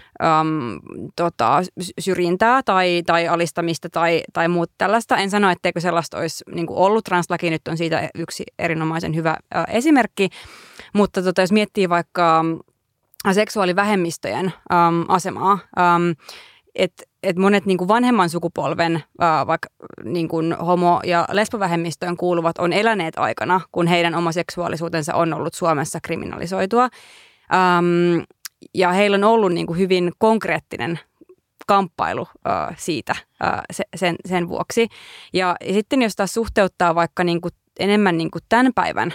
syrjintää tai alistamista tai muuta tällaista. En sano, etteikö sellaista olisi niin kuin ollut. Translaki nyt on siitä yksi erinomaisen hyvä esimerkki, mutta jos miettii vaikka seksuaalivähemmistöjen asemaa. Et monet niin kuin vanhemman sukupolven, vaikka niin kuin homo- ja lesbovähemmistöön kuuluvat, on eläneet aikana, kun heidän oma seksuaalisuutensa on ollut Suomessa kriminalisoitua. Ja heillä on ollut niin kuin hyvin konkreettinen kamppailu siitä sen vuoksi. Ja sitten jos taas suhteuttaa vaikka niin kuin enemmän niin kuin tämän päivän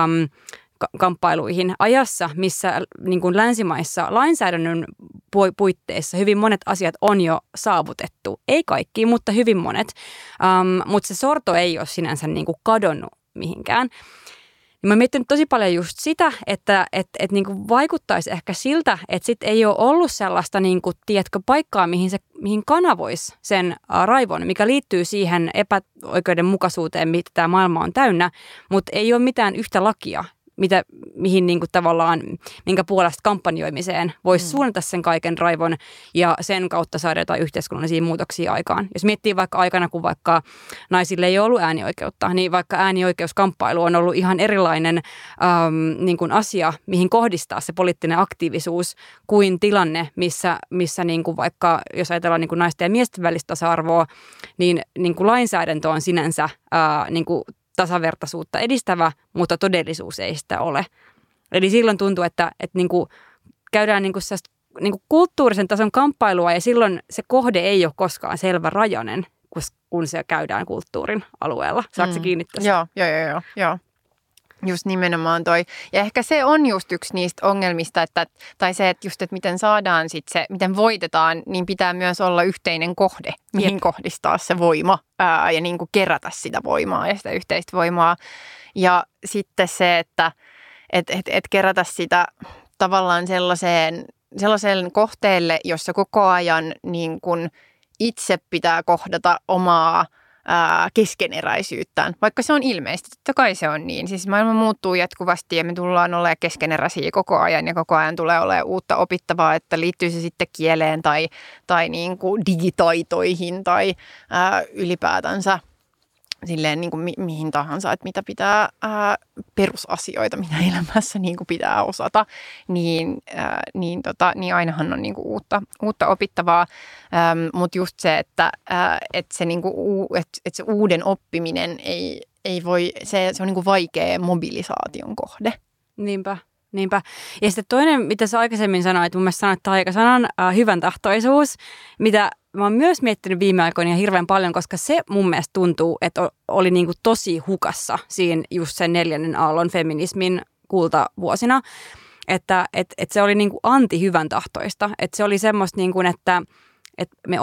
kamppailuihin ajassa, missä niin kuin länsimaissa lainsäädännön puitteissa hyvin monet asiat on jo saavutettu. Ei kaikki, mutta hyvin monet. Mutta se sorto ei ole sinänsä niin kuin kadonnut mihinkään. Mä oon miettinyt tosi paljon just sitä, että niin kuin vaikuttaisi ehkä siltä, että sit ei ole ollut sellaista niin kuin, tiedätkö, paikkaa, mihin kanavoisi sen raivon, mikä liittyy siihen epäoikeudenmukaisuuteen, mitä tämä maailma on täynnä, mutta ei ole mitään yhtä lakia, mihin niin kuin tavallaan, minkä puolesta kampanjoimiseen voisi suunnata sen kaiken raivon ja sen kautta saada jotain yhteiskunnallisia muutoksia aikaan. Jos miettii vaikka aikana, kun vaikka naisille ei ole ollut äänioikeutta, niin vaikka äänioikeuskamppailu on ollut ihan erilainen niin kuin asia, mihin kohdistaa se poliittinen aktiivisuus kuin tilanne, missä niin kuin vaikka, jos ajatellaan niin kuin naisten ja miesten välistä tasa-arvoa, niin kuin lainsäädäntö on sinänsä niin kuin tasavertaisuutta edistävä, mutta todellisuus ei sitä ole. Eli silloin tuntuu, että niin kuin käydään niin kuin kulttuurisen tason kamppailua ja silloin se kohde ei ole koskaan selvärajainen, kun se käydään kulttuurin alueella. Saatko kiinnittää sitä? Joo. Just nimenomaan toi. Ja ehkä se on just yksi niistä ongelmista, tai se, että just, että miten saadaan sitten se, miten voitetaan, niin pitää myös olla yhteinen kohde, mihin kohdistaa se voima ja niin kuin kerätä sitä voimaa ja sitä yhteistä voimaa. Ja sitten se, että kerätä sitä tavallaan sellaiseen kohteelle, jossa koko ajan niin kuin itse pitää kohdata omaa keskeneräisyyttään, vaikka se on ilmeistä. Totta kai se on niin. Siis maailma muuttuu jatkuvasti ja me tullaan olemaan keskeneräisiä koko ajan ja koko ajan tulee olemaan uutta opittavaa, että liittyy se sitten kieleen tai niin kuin digitaitoihin tai ylipäätänsä silleen niin kuin mihin tahansa, että mitä pitää perusasioita, mitä elämässä niin kuin pitää osata, niin ainahan on niin kuin uutta opittavaa, mutta just se, että se niin kuin että se uuden oppiminen ei voi, se on niin kuin vaikea mobilisaation kohde. Niinpä. Ja sitten toinen, mitä sä aikaisemmin sanoit, mun mielestä sanoit taikasanan hyvän tahtoisuus, mitä mä oon myös miettinyt viime aikoina hirveän paljon, koska se mun mielestä tuntuu, että oli niinku tosi hukassa siinä just sen 4. aallon feminismin kultavuosina, että se oli niinku anti-hyvän tahtoista, että se oli semmoista, niinku, että me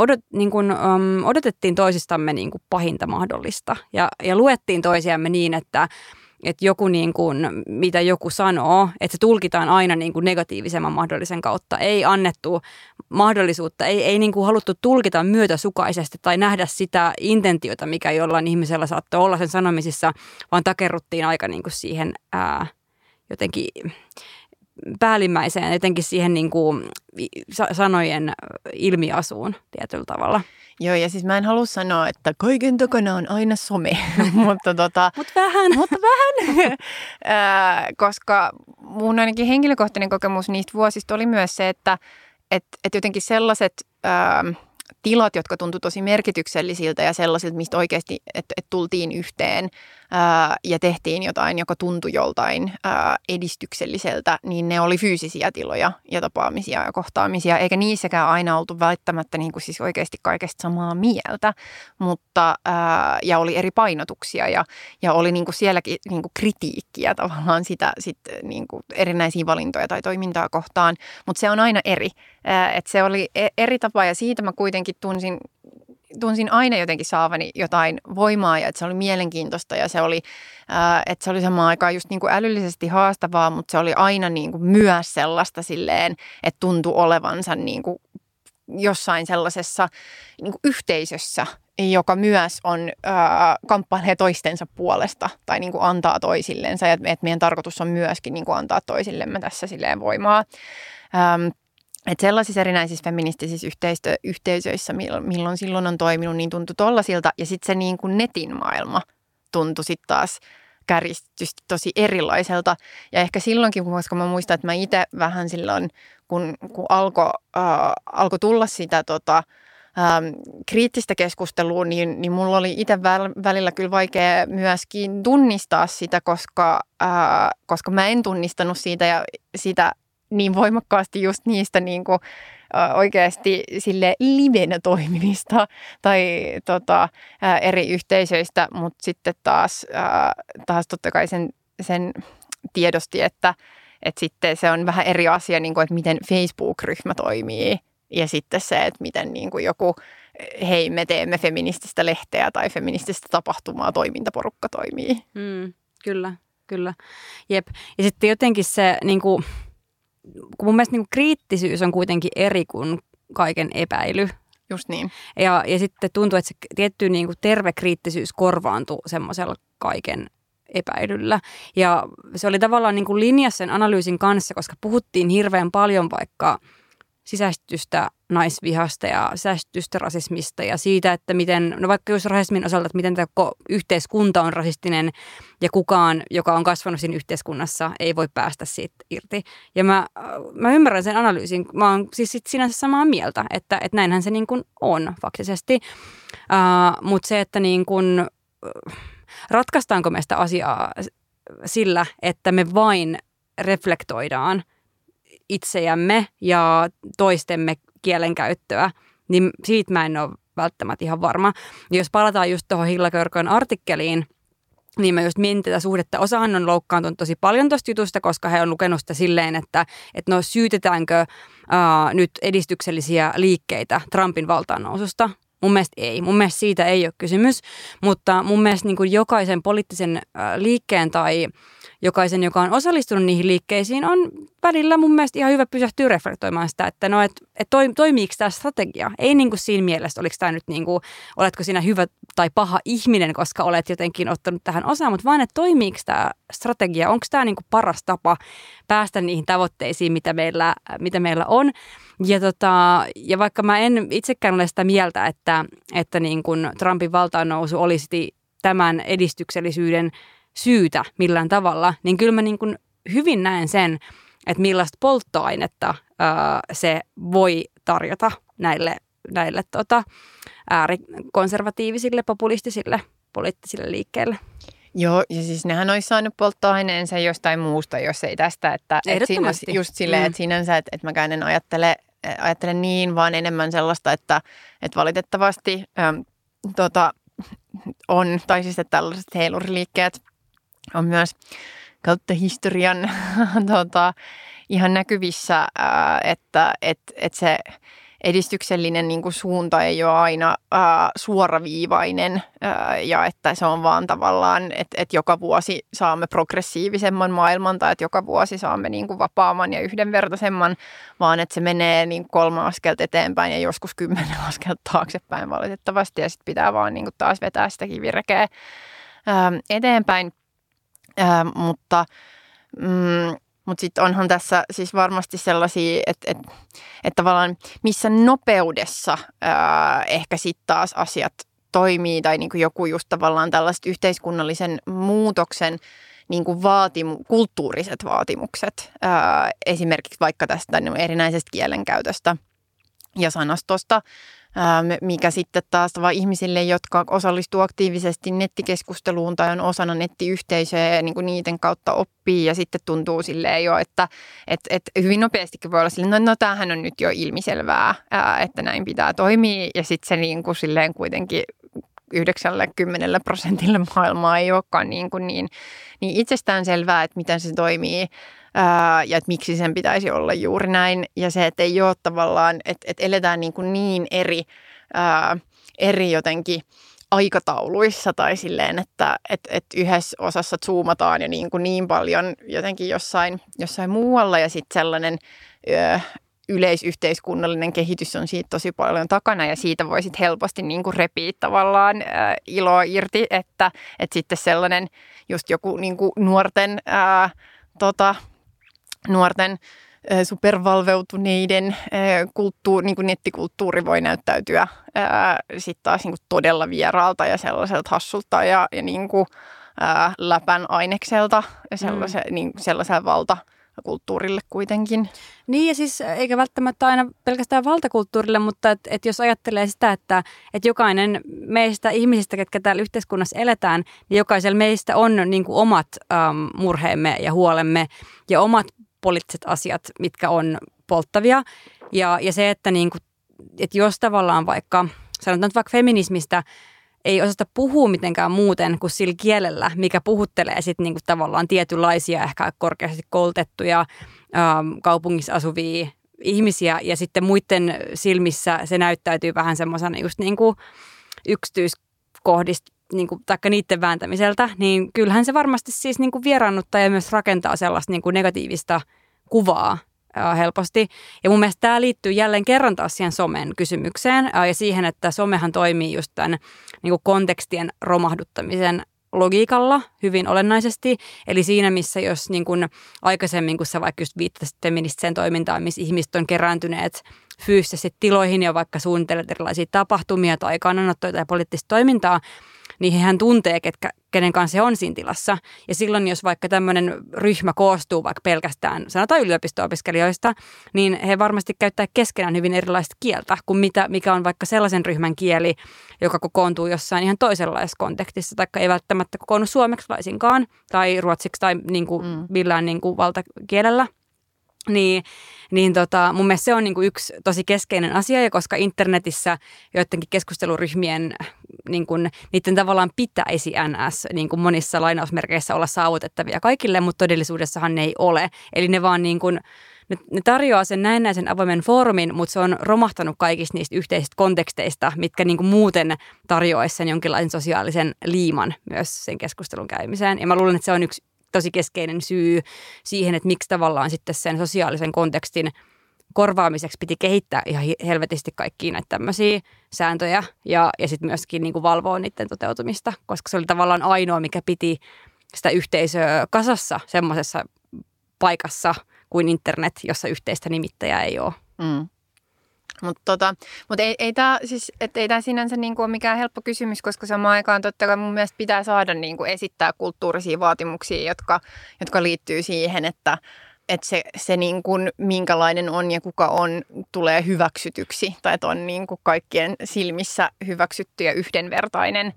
odotettiin toisistamme niinku pahinta mahdollista ja luettiin toisiamme niin, että joku niin kuin, mitä joku sanoo, että se tulkitaan aina niin kuin negatiivisemman mahdollisen kautta. Ei annettu mahdollisuutta, ei niin kuin haluttu tulkita myötäsukaisesti tai nähdä sitä intentiota, mikä jollain ihmisellä saattoi olla sen sanomisissa, vaan takerruttiin aika niin kuin siihen jotenkin päällimmäiseen, jotenkin siihen niin kuin sanojen ilmiasuun tietyllä tavalla. Joo, ja siis mä en halua sanoa, että kaiken takana on aina some, mutta vähän. Koska mun ainakin henkilökohtainen kokemus niistä vuosista oli myös se, että jotenkin sellaiset tilat, jotka tuntui tosi merkityksellisiltä ja sellaisilta, mistä oikeasti että tultiin yhteen ja tehtiin jotain, joka tuntui joltain edistykselliseltä, niin ne oli fyysisiä tiloja ja tapaamisia ja kohtaamisia, eikä niissäkään aina oltu välttämättä niin kuin siis oikeasti kaikesta samaa mieltä, mutta ja oli eri painotuksia ja oli niin kuin sielläkin niin kuin kritiikkiä tavallaan sitä niin kuin erinäisiä valintoja tai toimintaa kohtaan, mutta se on aina eri, että se oli eri tapa ja siitä mä kuitenkin tunsin aina jotenkin saavani jotain voimaa ja että se oli mielenkiintoista ja se oli, että se oli samaan aikaan just niin kuin älyllisesti haastavaa, mutta se oli aina niin kuin myös sellaista silleen, että tuntui olevansa niin kuin jossain sellaisessa niin kuin yhteisössä, joka myös on kamppailee toistensa puolesta tai niin kuin antaa toisillensa ja että meidän tarkoitus on myöskin niin kuin antaa toisillemme tässä silleen voimaa. Että sellaisissa erinäisissä feministisissä yhteisöissä, milloin silloin on toiminut, niin tuntui tollaisilta. Ja sitten se niin kuin netin maailma tuntui sitten taas kärjistysti tosi erilaiselta. Ja ehkä silloinkin, koska mä muistan, että mä itse vähän silloin, kun alkoi tulla sitä kriittistä keskustelua, niin mulla oli itse välillä kyllä vaikea myöskin tunnistaa sitä, koska mä en tunnistanut siitä ja sitä niin voimakkaasti just niistä niin kuin, oikeasti sille livenä toimivista tai eri yhteisöistä, mutta sitten taas totta kai sen tiedosti, että sitten se on vähän eri asia, niin kuin, että miten Facebook-ryhmä toimii ja sitten se, että miten niin kuin joku, hei me teemme feminististä lehteä tai feminististä tapahtumaa, toimintaporukka toimii. Kyllä. Jep. Ja sitten jotenkin se niin kuin, kun mun mielestä niin kuin kriittisyys on kuitenkin eri kuin kaiken epäily. Just niin. Ja sitten tuntuu, että se tietty niin kuin terve kriittisyys korvaantuu semmoisella kaiken epäilyllä. Ja se oli tavallaan niin kuin linjassa sen analyysin kanssa, koska puhuttiin hirveän paljon vaikka sisäistetystä naisvihasta ja sisäistetystä rasismista ja siitä, että miten, no vaikka just rasismin osalta, että miten tämä yhteiskunta on rasistinen ja kukaan, joka on kasvanut siinä yhteiskunnassa, ei voi päästä siitä irti. Ja mä ymmärrän sen analyysin. Mä oon siis sinänsä samaa mieltä, että näinhän se niin kuin on faktisesti. Mutta se, että niin kuin, ratkaistaanko me sitä asiaa sillä, että me vain reflektoidaan itseämme ja toistemme kielenkäyttöä, niin siitä mä en ole välttämättä ihan varma. Ja jos palataan just tuohon Hilla Körkön artikkeliin, niin mä just mietin tätä suhdetta. Osahan on loukkaantunut tosi paljon tuosta jutusta, koska he on lukenut sitä silleen, että no syytetäänkö nyt edistyksellisiä liikkeitä Trumpin valtaannoususta. Mun mielestä ei. Mun mielestä siitä ei ole kysymys, mutta mun mielestä niin kuin jokaisen poliittisen liikkeen tai jokaisen, joka on osallistunut niihin liikkeisiin, on välillä mun mielestä ihan hyvä pysähtyä reflektoimaan sitä, että no, toimiiko tämä strategia? Ei niin kuin siinä mielessä, oliko tämä nyt niin kuin, oletko sinä hyvä tai paha ihminen, koska olet jotenkin ottanut tähän osaan, mutta vaan, että toimiiko tämä strategia? Onko tämä niin kuin paras tapa päästä niihin tavoitteisiin, mitä meillä on? Ja vaikka mä en itsekään ole sitä mieltä, että niin kuin Trumpin valtaannousu olisi tämän edistyksellisyyden syytä millään tavalla, niin kyllä mä niin kuin hyvin näen sen, että millaista polttoainetta se voi tarjota näille äärikonservatiivisille, populistisille, poliittisille liikkeille. Joo, ja siis nehän olisi saanut polttoaineensa jostain muusta, jos ei tästä. Että ehdottomasti. Just silleen, että sinänsä, että mäkään en ajattele niin, vaan enemmän sellaista, että valitettavasti on, tai siis että tällaiset heiluriliikkeet on myös kautta historian ihan näkyvissä, että se edistyksellinen niin kuin suunta ei ole aina suoraviivainen ja että se on vaan tavallaan, että joka vuosi saamme progressiivisemman maailman tai että joka vuosi saamme niin kuin vapaamman ja yhdenvertaisemman, vaan että se menee niin kuin 3 askelta eteenpäin ja joskus 10 askelta taaksepäin valitettavasti ja sitten pitää vaan niin kuin taas vetää sitä kivirekeä eteenpäin, mutta sitten onhan tässä siis varmasti sellaisia, että tavallaan missä nopeudessa ehkä sitten taas asiat toimii tai niin kuin joku just tavallaan tällaiset yhteiskunnallisen muutoksen niin kuin kulttuuriset vaatimukset, esimerkiksi vaikka tästä erinäisestä kielenkäytöstä ja sanastosta, mikä sitten taas ihmisille, jotka osallistuu aktiivisesti nettikeskusteluun tai on osana nettiyhteisöjä ja niin kuin niiden kautta oppii ja sitten tuntuu silleen jo, että hyvin nopeastikin voi olla silleen, no tämähän on nyt jo ilmiselvää, että näin pitää toimia ja sitten se niin kuin silleen kuitenkin 90% maailmaa ei olekaan niin itsestään selvää, että miten se toimii ja että miksi sen pitäisi olla juuri näin. Ja se, että ei ole tavallaan, että eletään niin eri jotenkin aikatauluissa tai silleen, että yhdessä osassa zoomataan jo niin paljon jotenkin jossain muualla ja sitten sellainen yleisyhteiskunnallinen kehitys on siitä tosi paljon takana ja siitä voi sitten helposti niin kuin repiä tavallaan iloa irti, että sitten sellainen just joku niin kuin nuorten supervalveutuneiden niin kuin nettikulttuuri voi näyttäytyä sitten taas niin kuin todella vieraalta ja sellaiselta hassulta ja niin kuin, läpän ainekselta ja sellaisella valtakulttuurille kuitenkin. Niin ja siis eikä välttämättä aina pelkästään valtakulttuurille, mutta et jos ajattelee sitä, että jokainen meistä ihmisistä, ketkä täällä yhteiskunnassa eletään, niin jokaisella meistä on niin kuin omat murheemme ja huolemme ja omat poliittiset asiat, mitkä on polttavia. Ja se, että, niin kuin, että jos tavallaan sanotaan vaikka feminismistä, ei osata puhua mitenkään muuten kuin sillä kielellä, mikä puhuttelee sitten niinku tavallaan tietynlaisia ehkä korkeasti koulutettuja kaupungissa asuvia ihmisiä ja sitten muiden silmissä se näyttäytyy vähän semmoisena just niinku yksityiskohdista niinku, taikka niiden vääntämiseltä, niin kyllähän se varmasti siis niinku vieraannuttaa ja myös rakentaa sellaista niinku negatiivista kuvaa helposti. Ja mun mielestä tämä liittyy jälleen kerran taas siihen somen kysymykseen ja siihen, että somehan toimii just tämän niin kuin kontekstien romahduttamisen logiikalla hyvin olennaisesti. Eli siinä, missä jos niin kuin aikaisemmin, kun sä vaikka just viittasit feministiseen toimintaan, missä ihmiset on kerääntyneet fyysisesti tiloihin ja vaikka suunnittelet erilaisia tapahtumia tai kannanottoja tai poliittista toimintaa, niin hän tuntee, kenen kanssa he on siinä tilassa. Ja silloin, jos vaikka tämmöinen ryhmä koostuu vaikka pelkästään, sanotaan yliopisto-opiskelijoista, niin he varmasti käyttää keskenään hyvin erilaista kieltä kuin mikä on vaikka sellaisen ryhmän kieli, joka kokoontuu jossain ihan toisenlaisessa kontekstissa, taikka ei välttämättä kokoonnu suomeksi laisinkaan, tai ruotsiksi tai niin kuin millään niin kuin valtakielellä. Niin mun mielestä se on niin kuin yksi tosi keskeinen asia, ja koska internetissä joidenkin keskusteluryhmien niin kuin, niiden tavallaan pitäisi NS niin kuin monissa lainausmerkeissä olla saavutettavia kaikille, mutta todellisuudessahan ne ei ole. Eli ne vaan niin kuin, ne tarjoaa sen näennäisen avoimen foorumin, mutta se on romahtanut kaikista niistä yhteisistä konteksteista, mitkä niin kuin muuten tarjoaisi sen jonkinlaisen sosiaalisen liiman myös sen keskustelun käymiseen. Ja mä luulen, että se on yksi tosi keskeinen syy siihen, että miksi tavallaan sitten sen sosiaalisen kontekstin korvaamiseksi piti kehittää ihan helvetisti kaikkia näitä tämmöisiä sääntöjä ja sitten myöskin niin kuin valvoa niiden toteutumista, koska se oli tavallaan ainoa, mikä piti sitä yhteisöä kasassa semmoisessa paikassa kuin internet, jossa yhteistä nimittäjää ei ole. Mutta ei tämä siis, sinänsä niinku ole mikään helppo kysymys, koska samaan aikaan totta kai mun mielestä pitää saada niinku esittää kulttuurisia vaatimuksia, jotka liittyy siihen, että se niin kuin, minkälainen on ja kuka on, tulee hyväksytyksi. Tai että on niin kuin kaikkien silmissä hyväksytty ja yhdenvertainen.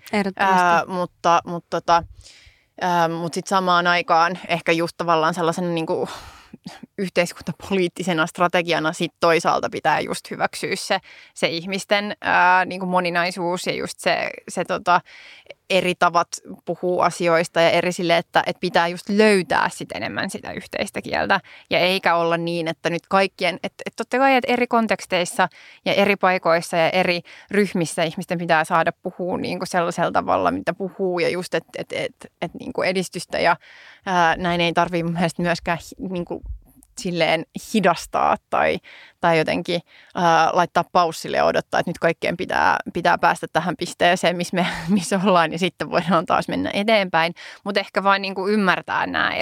Mutta sitten samaan aikaan ehkä just tavallaan sellaisena niin kuin yhteiskuntapoliittisena strategiana sit toisaalta pitää just hyväksyä se ihmisten niin kuin moninaisuus ja just se eri tavat puhuu asioista ja eri sille, että pitää just löytää sit enemmän sitä yhteistä kieltä. Ja eikä olla niin, että nyt kaikkien, että totta kai että eri konteksteissa ja eri paikoissa ja eri ryhmissä ihmisten pitää saada puhua niin kuin sellaisella tavalla, mitä puhuu ja just, että niin kuin edistystä ja näin ei tarvitse mun mielestä myöskään niin kuin silleen hidastaa tai jotenkin laittaa paussille ja odottaa, että nyt kaikkien pitää päästä tähän pisteeseen, missä ollaan ja sitten voidaan taas mennä eteenpäin. Mutta ehkä vain niin kuin ymmärtää nämä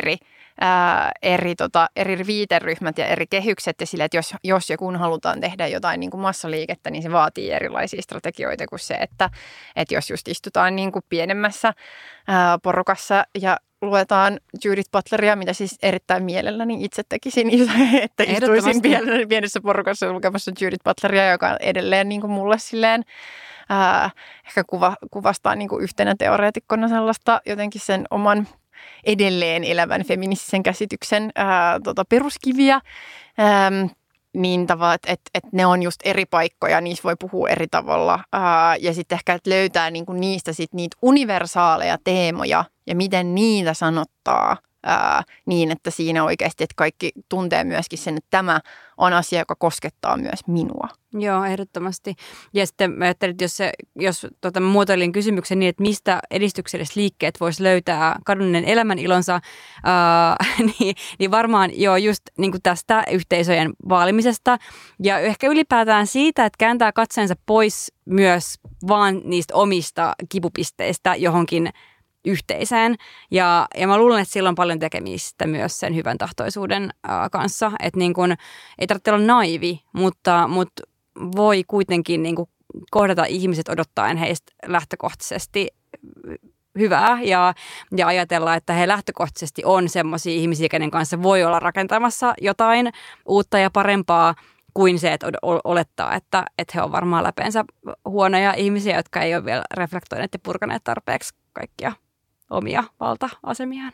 eri viiteryhmät ja eri kehykset ja sille, että jos ja kun halutaan tehdä jotain niin kuin massaliikettä, niin se vaatii erilaisia strategioita kuin se, että jos just istutaan niin kuin pienemmässä porukassa ja luetaan Judith Butleria, mitä siis erittäin mielelläni itse tekisin, että istuisin pienessä porukassa lukemassa Judith Butleria, joka edelleen niin kuin mulle silleen ehkä kuvastaa niin kuin yhtenä teoreetikkona sellaista jotenkin sen oman edelleen elävän feministisen käsityksen peruskiviä. Niin tavalla, että ne on just eri paikkoja, niissä voi puhua eri tavalla ja sitten ehkä että löytää niinku niistä sit niitä universaaleja teemoja ja miten niitä sanottaa niin, että siinä oikeasti, että kaikki tuntee myöskin sen, että tämä on asia, joka koskettaa myös minua. Joo, ehdottomasti. Ja sitten mä ajattelin, että jos mä muotoilin kysymyksen niin, että mistä edistykselliset liikkeet voisi löytää kadonneen elämän ilonsa, niin varmaan joo just niin kuin tästä yhteisöjen vaalimisesta ja ehkä ylipäätään siitä, että kääntää katseensa pois myös vaan niistä omista kipupisteistä johonkin yhteiseen. Ja mä luulen, että sillä on paljon tekemistä myös sen hyvän tahtoisuuden kanssa. Että niin kun, ei tarvitse olla naivi, mutta voi kuitenkin niin kun kohdata ihmiset odottaen heistä lähtökohtaisesti hyvää ja ajatella, että he lähtökohtaisesti on semmoisia ihmisiä, kenen kanssa voi olla rakentamassa jotain uutta ja parempaa kuin se, että olettaa, että he on varmaan läpeensä huonoja ihmisiä, jotka ei ole vielä reflektoineet ja purkaneet tarpeeksi kaikkia omia valta-asemiaan.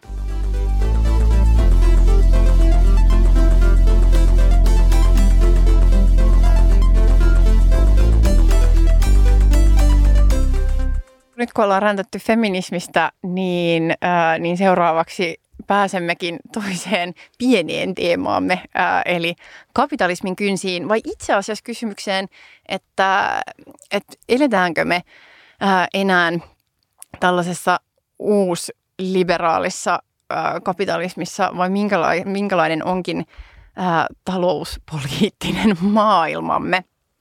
Nyt kun ollaan räntätty feminismistä, niin seuraavaksi pääsemmekin toiseen pieneen teemaamme, eli kapitalismin kynsiin, vai itse asiassa kysymykseen, että eletäänkö me enää tällaisessa uusliberaalissa kapitalismissa, vai minkälainen onkin talouspoliittinen maailmamme.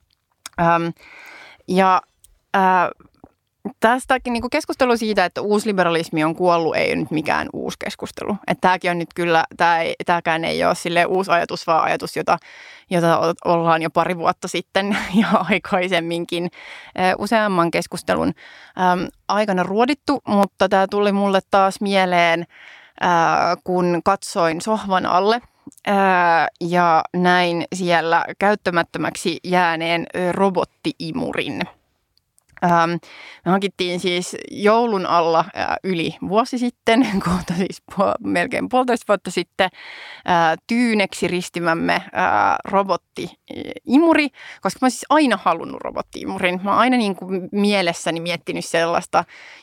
Tästäkin niin keskustelu siitä, että uusliberalismi on kuollut, ei ole nyt mikään uusi keskustelu. Että tämäkin on nyt kyllä, tämäkään ei ole silleen uusi ajatus, vaan ajatus, jota ollaan jo pari vuotta sitten ja aikaisemminkin useamman keskustelun aikana ruodittu. Mutta tämä tuli mulle taas mieleen, kun katsoin sohvan alle ja näin siellä käyttämättömäksi jääneen robotti-imurin. Me hankittiin siis joulun alla yli vuosi sitten, kohta siis melkein 1,5 vuotta sitten, Tyyneksi ristimämme robotti-imuri, koska mä oon siis aina halunnut robotti-imurin. Mä oon aina niin kuin mielessäni miettinyt sellaista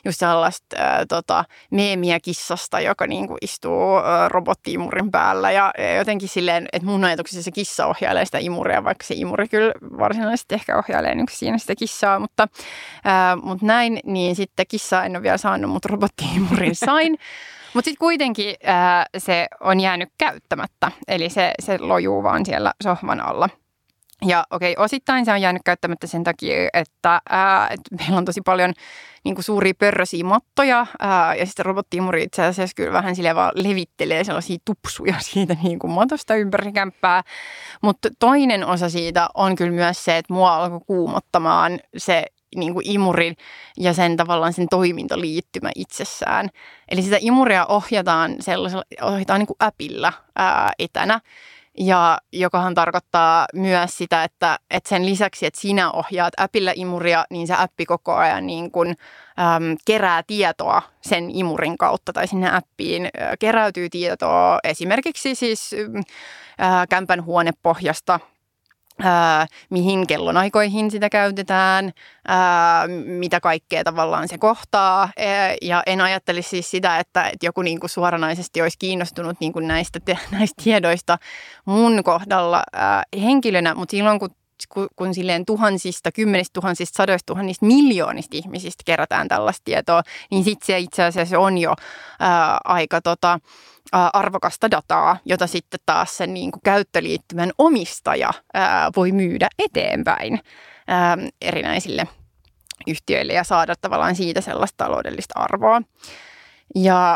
meemiä kissasta, joka niin kuin istuu robotti-imurin päällä ja jotenkin silleen, että mun ajatuksessa se kissa ohjailee sitä imuria, vaikka se imuri kyllä varsinaisesti ehkä ohjailee niin siinä sitä kissaa, mutta näin, niin sitten kissaa en ole vielä saanut, mutta robotti-imurin sain. Mutta sitten kuitenkin se on jäänyt käyttämättä, eli se lojuu vaan siellä sohvan alla. Ja okei, osittain se on jäänyt käyttämättä sen takia, että meillä on tosi paljon niin kuin suuria pörröisiä mattoja ja sitten robotti-imuri itse asiassa kyllä vähän silleen vaan levittelee sellaisia tupsuja siitä niin kuin matosta ympäri kämppää. Mutta toinen osa siitä on kyllä myös se, että mua alkoi kuumottamaan se niin kuin imurin ja sen tavallaan sen toimintaliittymä itsessään. Eli sitä imuria ohjataan niin kuin appilla etänä. Ja jokahan tarkoittaa myös sitä, että sen lisäksi, että sinä ohjaat appilla imuria, niin se appi koko ajan niin kuin, kerää tietoa sen imurin kautta tai sinne appiin keräytyy tietoa esimerkiksi siis kämpän huonepohjasta, mihin kellonaikoihin sitä käytetään, mitä kaikkea tavallaan se kohtaa. Ja en ajattelisi siis sitä, että joku niin kuin suoranaisesti olisi kiinnostunut niin kuin näistä tiedoista mun kohdalla henkilönä, mutta silloin kun silleen tuhansista, 10 000, 100 000, miljoonista ihmisistä kerätään tällaista tietoa, niin sitten se itse asiassa on jo aika arvokasta dataa, jota sitten taas sen niin kuin käyttöliittymän omistaja voi myydä eteenpäin erinäisille yhtiöille ja saada tavallaan siitä sellaista taloudellista arvoa. Ja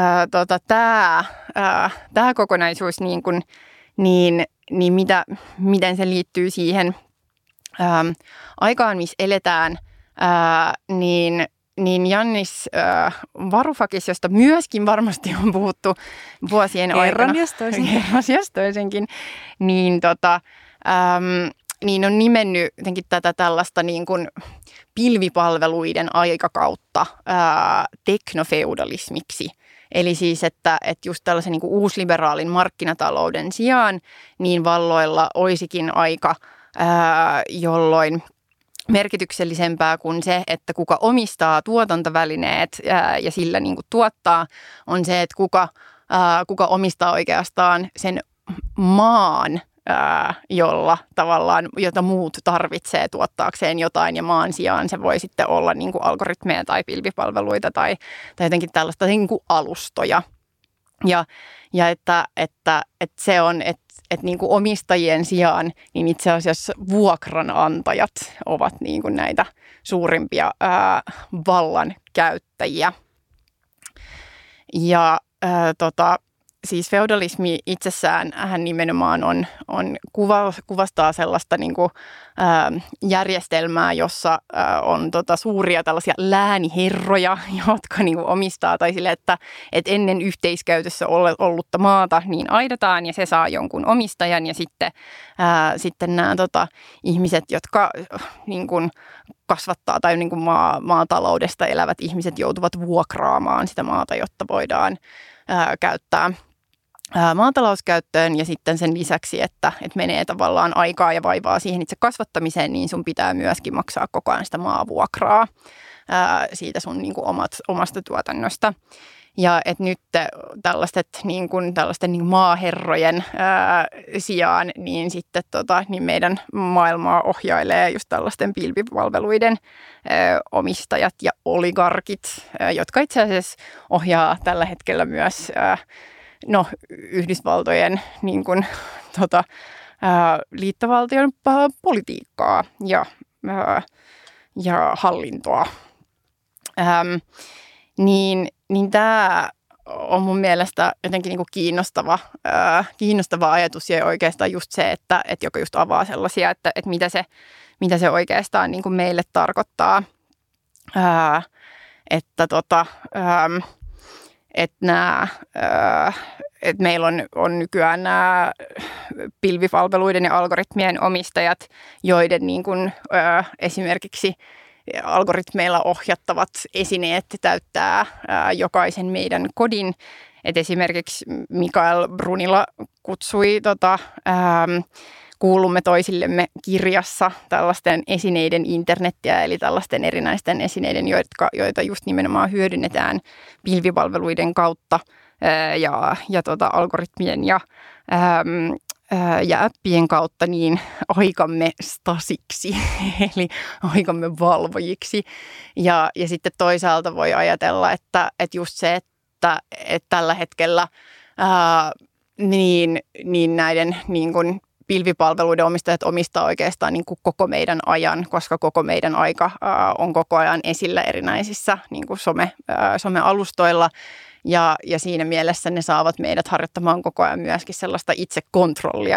tämä kokonaisuus, miten se liittyy siihen aikaan, missä eletään, niin Jannis Varoufakis, josta myöskin varmasti on puhuttu vuosien aikana, kerran jos toisenkin, niin on nimennyt jotenkin tätä tällaista niin kuin pilvipalveluiden aikakautta teknofeudalismiksi. Eli siis, että just tällaisen niin kuin uusliberaalin markkinatalouden sijaan niin valloilla olisikin aika, jolloin merkityksellisempää kuin se, että kuka omistaa tuotantovälineet ja sillä niin kuin tuottaa, on se, että kuka omistaa oikeastaan sen maan, jota muut tarvitsee tuottaakseen jotain, ja maan sijaan se voi sitten olla niin kuin algoritmeja tai pilvipalveluita tai jotenkin tällaista niin kuin alustoja. Ja että se on, että niin kuin omistajien sijaan niin itse asiassa vuokranantajat ovat niin kuin näitä suurimpia vallan käyttäjiä. Ja siis feudalismi itsessään hän nimenomaan kuvastaa sellaista niin kuin, järjestelmää, jossa on suuria tällaisia lääniherroja, jotka niin kuin omistaa, tai sille, että ennen yhteiskäytössä ollutta maata niin aidataan ja se saa jonkun omistajan ja sitten nämä ihmiset, jotka niin kuin kasvattaa tai niin kuin maataloudesta elävät ihmiset joutuvat vuokraamaan sitä maata, jotta voidaan käyttää maatalouskäyttöön ja sitten sen lisäksi, että menee tavallaan aikaa ja vaivaa siihen itse kasvattamiseen, niin sun pitää myöskin maksaa koko ajan sitä maavuokraa siitä sun niin kuin omasta tuotannosta. Ja että nyt tällaisten niin kuin maaherrojen sijaan niin sitten niin meidän maailmaa ohjailee just tällaisten pilvipalveluiden omistajat ja oligarkit, jotka itse asiassa ohjaa tällä hetkellä myös Yhdysvaltojen niin kuin, liittovaltion politiikkaa ja hallintoa. Niin tämä on mun mielestä jotenkin niin kuin kiinnostava ajatus ja oikeastaan just se, että joka just avaa sellaisia, että mitä se oikeastaan niin kuin meille tarkoittaa, että meillä on nykyään nämä pilvipalveluiden ja algoritmien omistajat, joiden niin kuin, esimerkiksi algoritmeilla ohjattavat esineet täyttää jokaisen meidän kodin. Et esimerkiksi Mikael Brunila kutsui Kuulumme toisillemme -kirjassa tällaisten esineiden internettiä, eli tällaisten erinäisten esineiden, joita just nimenomaan hyödynnetään pilvipalveluiden kautta ja algoritmien ja appien kautta niin aikamme stasiksi, eli aikamme valvojiksi. Ja sitten toisaalta voi ajatella, että just se, että tällä hetkellä niin näiden niin kuin pilvipalveluiden omistajat omistaa oikeastaan niin kuin koko meidän ajan, koska koko meidän aika on koko ajan esillä erinäisissä niin kuin somealustoilla. Ja siinä mielessä ne saavat meidät harjoittamaan koko ajan myöskin sellaista itsekontrollia,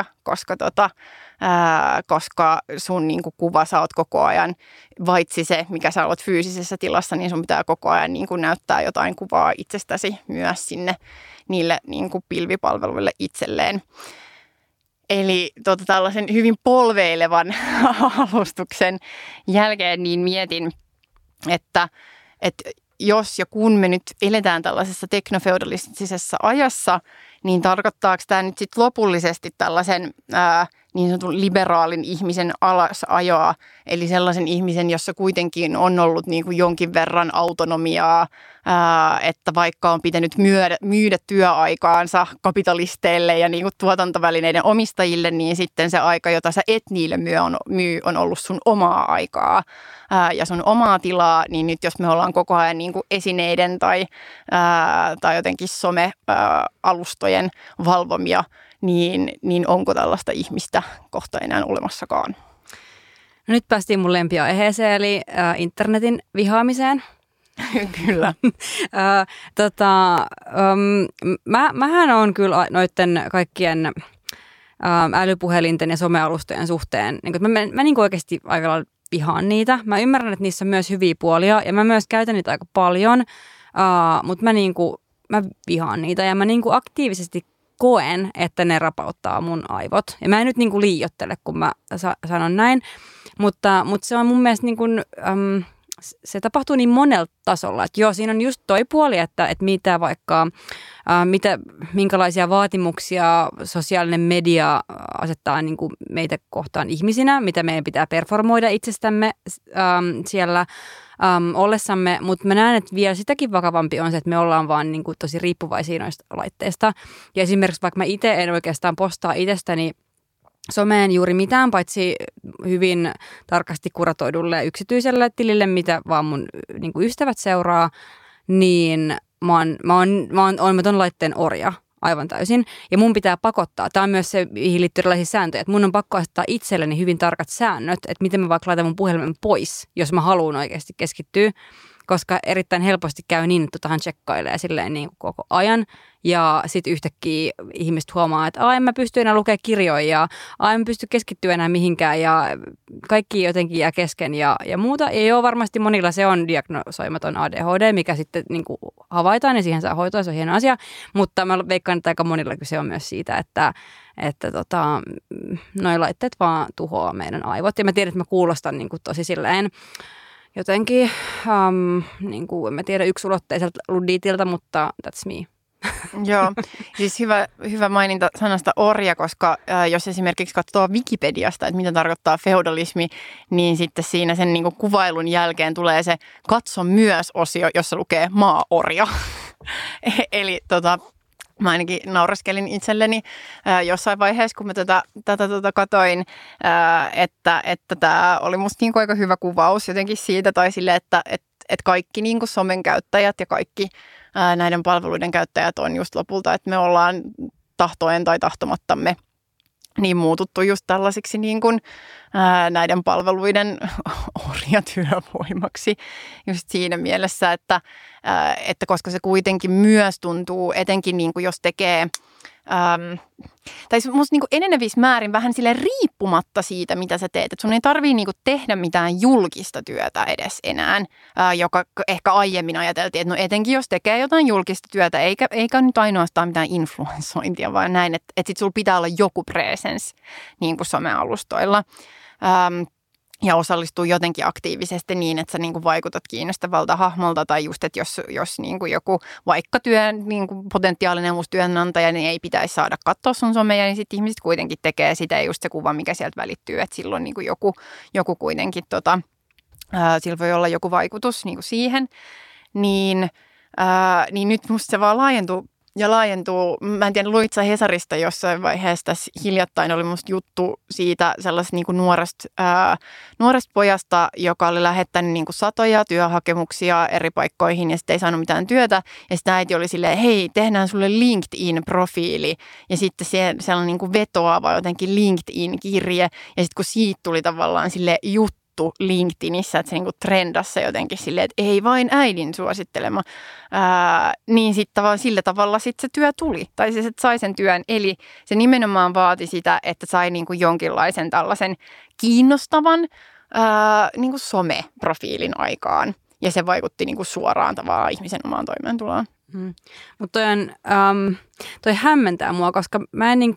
koska sun niin kuin kuva sä oot koko ajan, vaitsi se, mikä sä oot fyysisessä tilassa, niin sun pitää koko ajan niin kuin näyttää jotain kuvaa itsestäsi myös sinne niille niin kuin pilvipalveluille itselleen. Eli tällaisen hyvin polveilevan alustuksen jälkeen niin mietin, että jos ja kun me nyt eletään tällaisessa teknofeudalistisessa ajassa, niin tarkoittaako tämä nyt sitten lopullisesti tällaisen niin sanotun liberaalin ihmisen alasajoa, eli sellaisen ihmisen, jossa kuitenkin on ollut niin kuin jonkin verran autonomiaa, että vaikka on pitänyt myydä työaikaansa kapitalisteille ja niin kuin tuotantovälineiden omistajille, niin sitten se aika, jota sä et niille myy, on ollut sun omaa aikaa ja sun omaa tilaa, niin nyt jos me ollaan koko ajan niin kuin esineiden tai jotenkin some-alustojen valvomia, niin onko tällaista ihmistä kohta enää olemassakaan? No nyt päästiin mun lempiaiheeseen, eli internetin vihaamiseen. Kyllä. Mähän on kyllä noiden kaikkien älypuhelinten ja somealustojen suhteen, niin mä niin oikeasti aika lailla vihaan niitä. Mä ymmärrän, että niissä on myös hyviä puolia ja mä myös käytän niitä aika paljon, mutta mä vihaan niitä ja mä niin aktiivisesti koen, että ne rapauttaa mun aivot. Ja mä en nyt niin liioittele, kun mä sanon näin, mutta se on mun mielestä niin kuin, se tapahtuu niin monella tasolla, että joo, siinä on just toi puoli, että mitä vaikka, minkälaisia vaatimuksia sosiaalinen media asettaa niin kuin meitä kohtaan ihmisinä, mitä meidän pitää performoida itsestämme siellä ollessamme, mutta mä näen, että vielä sitäkin vakavampi on se, että me ollaan vaan niin kuin tosi riippuvaisia noista laitteista. Ja esimerkiksi vaikka mä itse en oikeastaan postaa itsestäni someen juuri mitään, paitsi hyvin tarkasti kuratoidulle yksityiselle tilille, mitä vaan mun niin kuin ystävät seuraa, niin mä ton laitteen orja aivan täysin. Ja mun pitää pakottaa. Tämä on myös se, mihin liittyy erilaisia sääntöjä, että mun on pakko asettaa itselleni hyvin tarkat säännöt, että miten mä vaikka laitan mun puhelimen pois, jos mä haluan oikeasti keskittyä koska erittäin helposti käy niin, että hän tsekkailee silleen niin kuin koko ajan. Ja sitten yhtäkkiä ihmiset huomaa, että en mä pysty enää lukemaan kirjoja ja en pysty keskittyä enää mihinkään ja kaikki jotenkin jää kesken ja muuta. Ja joo, varmasti monilla se on diagnosoimaton ADHD, mikä sitten niin kuin havaitaan ja siihen saa hoitoa, se on hieno asia. Mutta mä veikkaan, että aika monilla kyse on myös siitä, että noi laitteet vaan tuhoaa meidän aivot. Ja mä tiedän, että mä kuulostan niin kuin tosi silleen jotenkin, niin kuin, en mä tiedä, yksulotteiselta luditilta, mutta that's me. Joo, siis hyvä maininta sanasta orja, koska jos esimerkiksi katsoo Wikipediasta, että mitä tarkoittaa feudalismi, niin sitten siinä sen niin kuin kuvailun jälkeen tulee se katso myös -osio, jossa lukee maaorja. Eli mä ainakin naureskelin itselleni jossain vaiheessa, kun mä tätä katoin, että tämä oli musta niin kuin aika hyvä kuvaus jotenkin siitä, tai sille, että kaikki niin kuin somen käyttäjät ja kaikki näiden palveluiden käyttäjät on just lopulta, että me ollaan tahtoen tai tahtomattamme niin muututtu just tällaisiksi niin kuin näiden palveluiden orjatyövoimaksi just siinä mielessä, että koska se kuitenkin myös tuntuu, etenkin niin kuin jos tekee, tai musta niin kuin enenevissä määrin vähän sille riippumatta siitä, mitä sä teet. Et sun ei tarvii niin kuin tehdä mitään julkista työtä edes enää, joka ehkä aiemmin ajateltiin, että no etenkin jos tekee jotain julkista työtä, eikä nyt ainoastaan mitään influenssointia, vaan näin, että sit sulla pitää olla joku presence niin kuin somealustoilla. Ja osallistuu jotenkin aktiivisesti niin, että sä niin kuin vaikutat kiinnostavalta hahmolta tai just, että jos niin kuin joku vaikka niin kuin potentiaalinen uusi työnantaja, niin ei pitäisi saada katsoa sun someja, niin sitten ihmiset kuitenkin tekee sitä ja just se kuva, mikä sieltä välittyy, että silloin niin kuin joku kuitenkin, sillä voi olla joku vaikutus niin kuin siihen, niin nyt musta se vaan laajentuu. Mä en tiedä, luit sä Hesarista jossain vaiheessa tässä hiljattain oli musta juttu siitä sellaisesta niin kuin nuoresta pojasta, joka oli lähettänyt niin kuin satoja työhakemuksia eri paikkoihin ja sitten ei saanut mitään työtä. Ja sitten äiti oli silleen, hei, tehdään sulle LinkedIn-profiili ja sitten sellainen niin kuin vetoava jotenkin LinkedIn-kirje ja sitten kun siitä tuli tavallaan sille juttu LinkedInissä, että se niinku trendassa jotenkin silleen, että ei vain äidin suosittelema, niin sitten sillä tavalla sit se työ tuli. Tai siis, että sai sen työn. Eli se nimenomaan vaati sitä, että sai niinku jonkinlaisen tällaisen kiinnostavan niinku some-profiilin aikaan. Ja se vaikutti niinku suoraan tavallaan ihmisen omaan toimeentuloon. Mutta toi hämmentää mua, koska mä en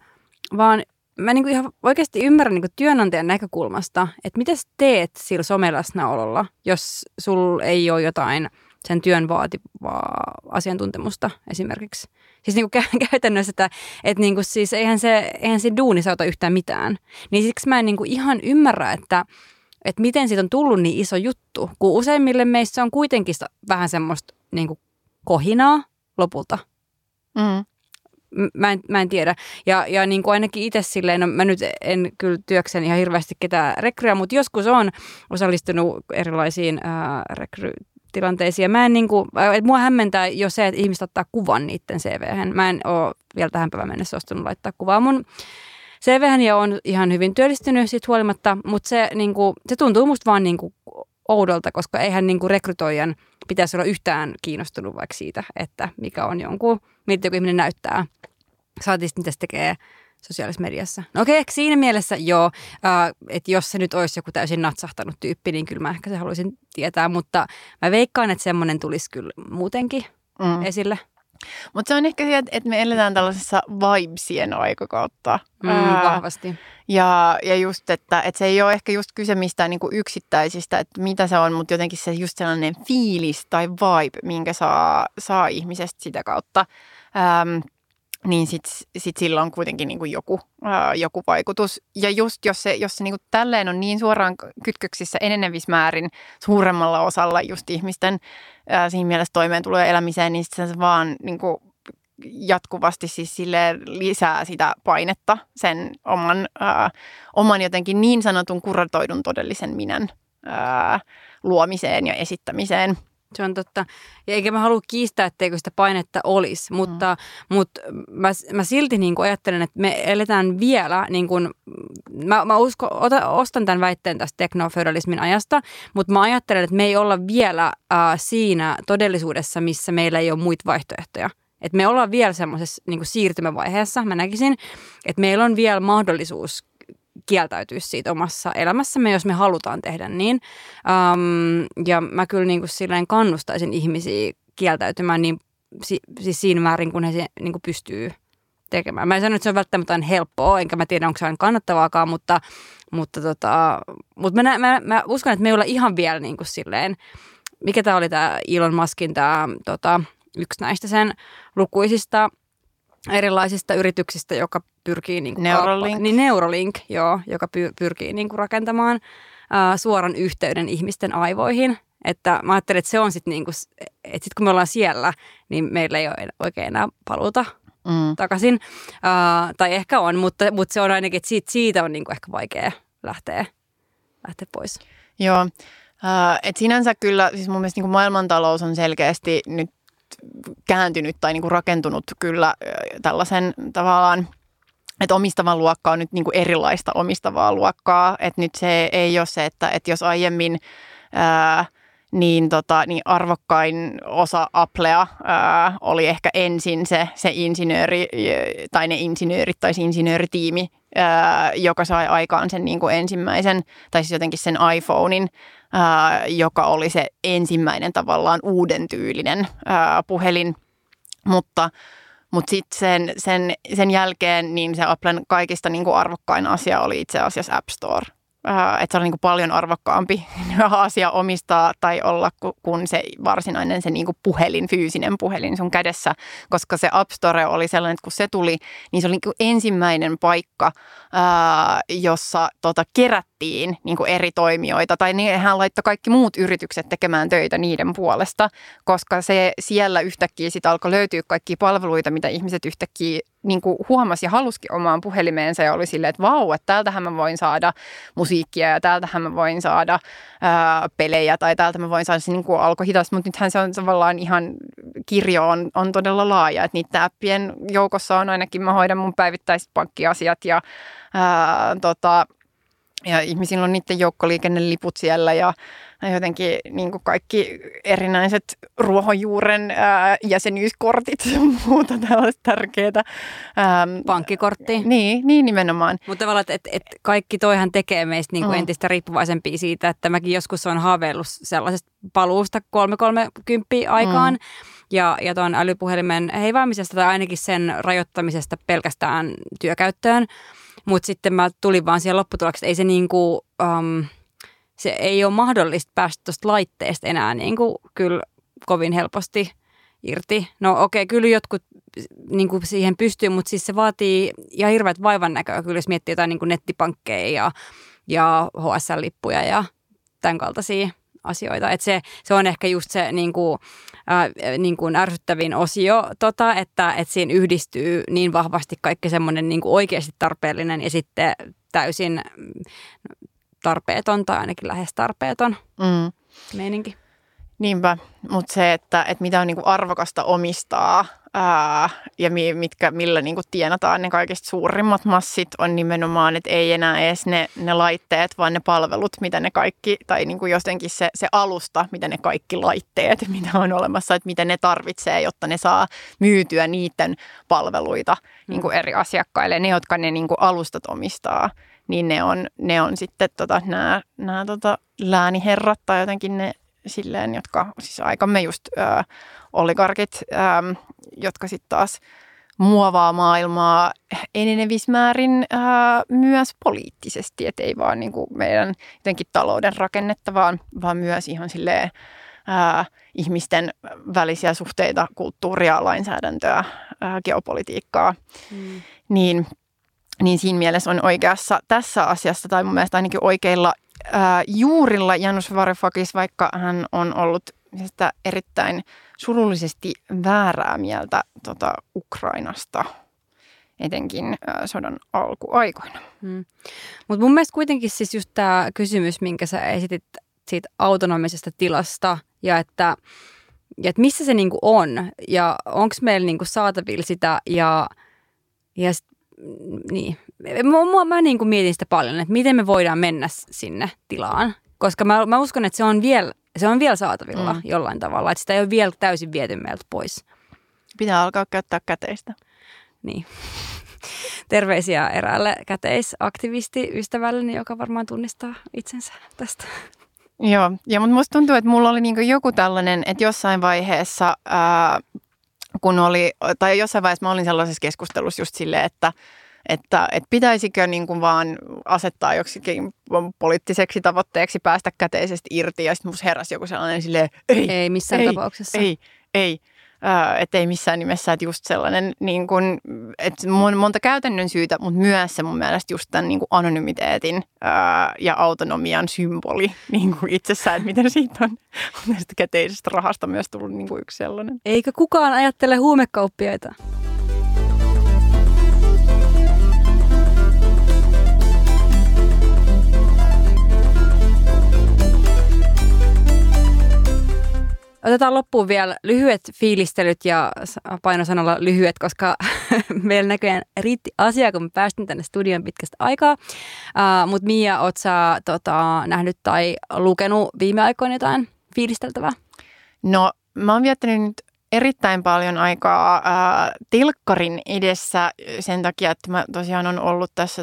mä niinku ihan oikeasti ymmärrän niinku työnantajan näkökulmasta, että mitä sä teet sillä someläsnäololla, jos sul ei ole jotain sen työn vaativaa asiantuntemusta esimerkiksi. Siis niinku käytännössä, että niinku siis eihän se duuni sauta yhtään mitään. Niin siksi mä en niinku ihan ymmärrä, että miten siitä on tullut niin iso juttu, kun useimmille meistä on kuitenkin vähän semmoista niinku kohinaa lopulta. Mm. Mä en tiedä. Ja niin kuin ainakin itse silleen, no mä nyt en kyllä työkseni ihan hirveästi ketään rekryä, mutta joskus on osallistunut erilaisiin rekrytilanteisiin. Mä en niin kuin, mua hämmentää jo se, että ihmiset ottaa kuvan niiden CV:hen. Mä en ole vielä tähän päivän mennessä ostunut laittaa kuvaa mun CV:hen ja on ihan hyvin työllistynyt siitä huolimatta, mutta se tuntuu musta vaan niin kuin oudolta, koska eihän niin kuin rekrytoijan pitäisi olla yhtään kiinnostunut vaikka siitä, että mikä on miltä joku ihminen näyttää. Saatiin mitä se tekee sosiaalisessa mediassa. No okei, siinä mielessä joo, että jos se nyt olisi joku täysin natsahtanut tyyppi, niin kyllä mä ehkä se haluaisin tietää, mutta mä veikkaan, että semmoinen tulisi kyllä muutenkin esille. Mutta se on ehkä se, että me eletään tällaisessa vibesien aikakautta. Vahvasti. Ja just, että se ei ole ehkä just kyse mistään niinku yksittäisistä, että mitä se on, mutta jotenkin se just sellainen fiilis tai vibe, minkä saa ihmisestä sitä kautta. Niin sit sillä on kuitenkin niinku joku vaikutus. Ja just jos se niinku tälleen on niin suoraan kytköksissä enenevissä määrin suuremmalla osalla just ihmisten siinä mielessä toimeentulo ja elämiseen, niin se vaan niinku jatkuvasti siis sille lisää sitä painetta sen oman jotenkin niin sanotun kuratoidun todellisen minän luomiseen ja esittämiseen. Se on totta. Ja eikä mä halua kiistää, etteikö sitä painetta olisi, mutta mä silti niin kuin ajattelen, että me eletään vielä, niin kuin, ostan tämän väitteen tästä teknofeudalismin ajasta, mutta mä ajattelen, että me ei olla vielä siinä todellisuudessa, missä meillä ei ole muita vaihtoehtoja. Että me ollaan vielä semmoisessa niin kuin siirtymävaiheessa, mä näkisin, että meillä on vielä mahdollisuus kieltäytyä siitä omassa elämässämme, jos me halutaan tehdä niin. Ja mä kyllä niin kuin silleen kannustaisin ihmisiä kieltäytymään niin, siis siinä määrin, kun he se niin kuin pystyy tekemään. Mä en sano, että se on välttämättä helppoa, enkä mä tiedä, onko se aina kannattavaakaan, mutta mä uskon, että me ei olla ihan vielä niin kuin silleen, mikä tämä oli tämä Elon Muskin yksi näistä sen lukuisista erilaisista yrityksistä, joka pyrkii Neuralink, joo, joka pyrkii niin kuin rakentamaan suoran yhteyden ihmisten aivoihin. Että mä ajattelen, että se on sitten niinku, että sit kun me ollaan siellä, niin meillä ei ole oikein enää paluuta takaisin. Tai ehkä on, mutta se on ainakin, että siitä on niinku ehkä vaikea lähteä pois. Joo, että sinänsä kyllä, siis mun mielestä niinku maailmantalous on selkeästi nyt kääntynyt tai niinku rakentunut kyllä tällaisen tavallaan, että omistava luokka on nyt niinku erilaista omistavaa luokkaa. Että nyt se ei ole se, että jos aiemmin niin arvokkain osa Applea oli ehkä ensin se insinööri tai ne insinöörit tai se insinööritiimi, joka sai aikaan sen niin kuin ensimmäisen, tai siis jotenkin sen iPhonein, joka oli se ensimmäinen tavallaan uuden tyylinen puhelin, mutta sitten sen jälkeen niin se Applen kaikista niin kuin arvokkain asia oli itse asiassa App Store. Että se oli niin kuin paljon arvokkaampi asia omistaa tai olla kuin se varsinainen se niin kuin puhelin, fyysinen puhelin sun kädessä, koska se App Store oli sellainen, että kun se tuli, niin se oli niin kuin ensimmäinen paikka, jossa kerättiin niin kuin eri toimijoita tai hän laittoi kaikki muut yritykset tekemään töitä niiden puolesta, koska se siellä yhtäkkiä sitten alkoi löytyä kaikkia palveluita, mitä ihmiset yhtäkkiä niin kuin huomasi ja halusikin omaan puhelimeensa ja oli silleen, että vau, että täältähän mä voin saada musiikkia ja täältähän mä voin saada pelejä tai täältä mä voin saada, se niin kuin alkoi hitaasti, mutta nythän se on tavallaan ihan, kirjo on todella laaja, että niiden appien joukossa on ainakin, mä hoidan mun päivittäiset pankkiasiat ja ihmisillä on niiden joukkoliikenneliput siellä ja jotenkin niin kuin kaikki erinäiset ruohonjuuren jäsenyyskortit ja muuta tällaista tärkeää. Pankkikortti. Niin nimenomaan. Mutta tavallaan, että kaikki toihan tekee meistä niin kuin entistä riippuvaisempia siitä, että mäkin joskus olen haaveillut sellaisesta paluusta 330 aikaan ja tuon älypuhelimen heivaamisesta tai ainakin sen rajoittamisesta pelkästään työkäyttöön. Mutta sitten mä tulin vaan siihen lopputulokseen, että ei se niinku, se ei ole mahdollista päästä tuosta laitteesta enää niinku kyllä kovin helposti irti. No okei, kyllä jotkut niinku siihen pystyy, mutta siis se vaatii ihan hirveät vaivan näköä, kyllä jos miettii jotain niinku nettipankkeja ja HSL-lippuja ja tämän kaltaisia asioita. Et se on ehkä just se niin kuin ärsyttävin osio, että siinä yhdistyy niin vahvasti kaikki semmoinen niin kuin oikeasti tarpeellinen ja sitten täysin tarpeeton tai ainakin lähes tarpeeton meininki. Niinpä, mutta se, että mitä on niinku arvokasta omistaa ja millä niinku tienataan ne kaikista suurimmat massit on nimenomaan, että ei enää edes ne laitteet, vaan ne palvelut, mitä ne kaikki, tai niinku jotenkin se alusta, mitä ne kaikki laitteet, mitä on olemassa, että mitä ne tarvitsee, jotta ne saa myytyä niiden palveluita niinku eri asiakkaille. Ne, jotka ne niinku alustat omistaa, niin ne on sitten nämä lääniherrat tai jotenkin ne silleen, jotka siis aikamme just oligarkit, jotka sitten taas muovaa maailmaa enenevissä määrin myös poliittisesti, et ei vaan niinku meidän jotenkin talouden rakennetta, vaan myös ihan silleen ihmisten välisiä suhteita, kulttuuria, lainsäädäntöä, geopolitiikkaa, niin siinä mielessä on oikeassa tässä asiassa, tai mun mielestä ainakin oikeilla juurilla Janusz Varoufakis, vaikka hän on ollut sitä erittäin surullisesti väärää mieltä Ukrainasta, etenkin sodan alkuaikoina. Mutta mun mielestä kuitenkin siis just tämä kysymys, minkä sä esitit siitä autonomisesta tilasta ja että missä se niinku on ja onko meillä niinku saatavilla sitä ja niin. Mä niinku mietin sitä paljon, että miten me voidaan mennä sinne tilaan, koska mä uskon, että se on vielä saatavilla jollain tavalla, että sitä ei ole vielä täysin viety meiltä pois. Pitää alkaa käyttää käteistä. Niin. Terveisiä eräälle käteisaktivisti-ystävälleni, joka varmaan tunnistaa itsensä tästä. Joo, ja mutta musta tuntuu, että mulla oli niinku joku tällainen, että jossain vaiheessa, jossain vaiheessa mä olin sellaisessa keskustelussa just silleen, että pitäisikö niinku vaan asettaa joksikin poliittiseksi tavoitteeksi päästä käteisestä irti, ja sitten musta heräsi joku sellainen silleen, ei missään tapauksessa. Ei. Että ei missään nimessä, että just sellainen, niin kuin, että monta käytännön syytä, mutta myös se mun mielestä just tämän niin kuin anonymiteetin ja autonomian symboli niin kuin itsessään, että miten siitä on tästä käteisestä rahasta myös tullut niin kuin yksi sellainen. Eikö kukaan ajattele huumekauppiaita? Otetaan loppuun vielä lyhyet fiilistelyt ja painosanalla lyhyet, koska meillä näköjään riitti asiaa, kun me päästiin tänne studion pitkästä aikaa. Mutta Mia, oot sä nähnyt tai lukenut viime aikoina jotain fiilisteltävää? No, mä oon viettänyt nyt erittäin paljon aikaa telkkarin edessä sen takia, että mä tosiaan on ollut tässä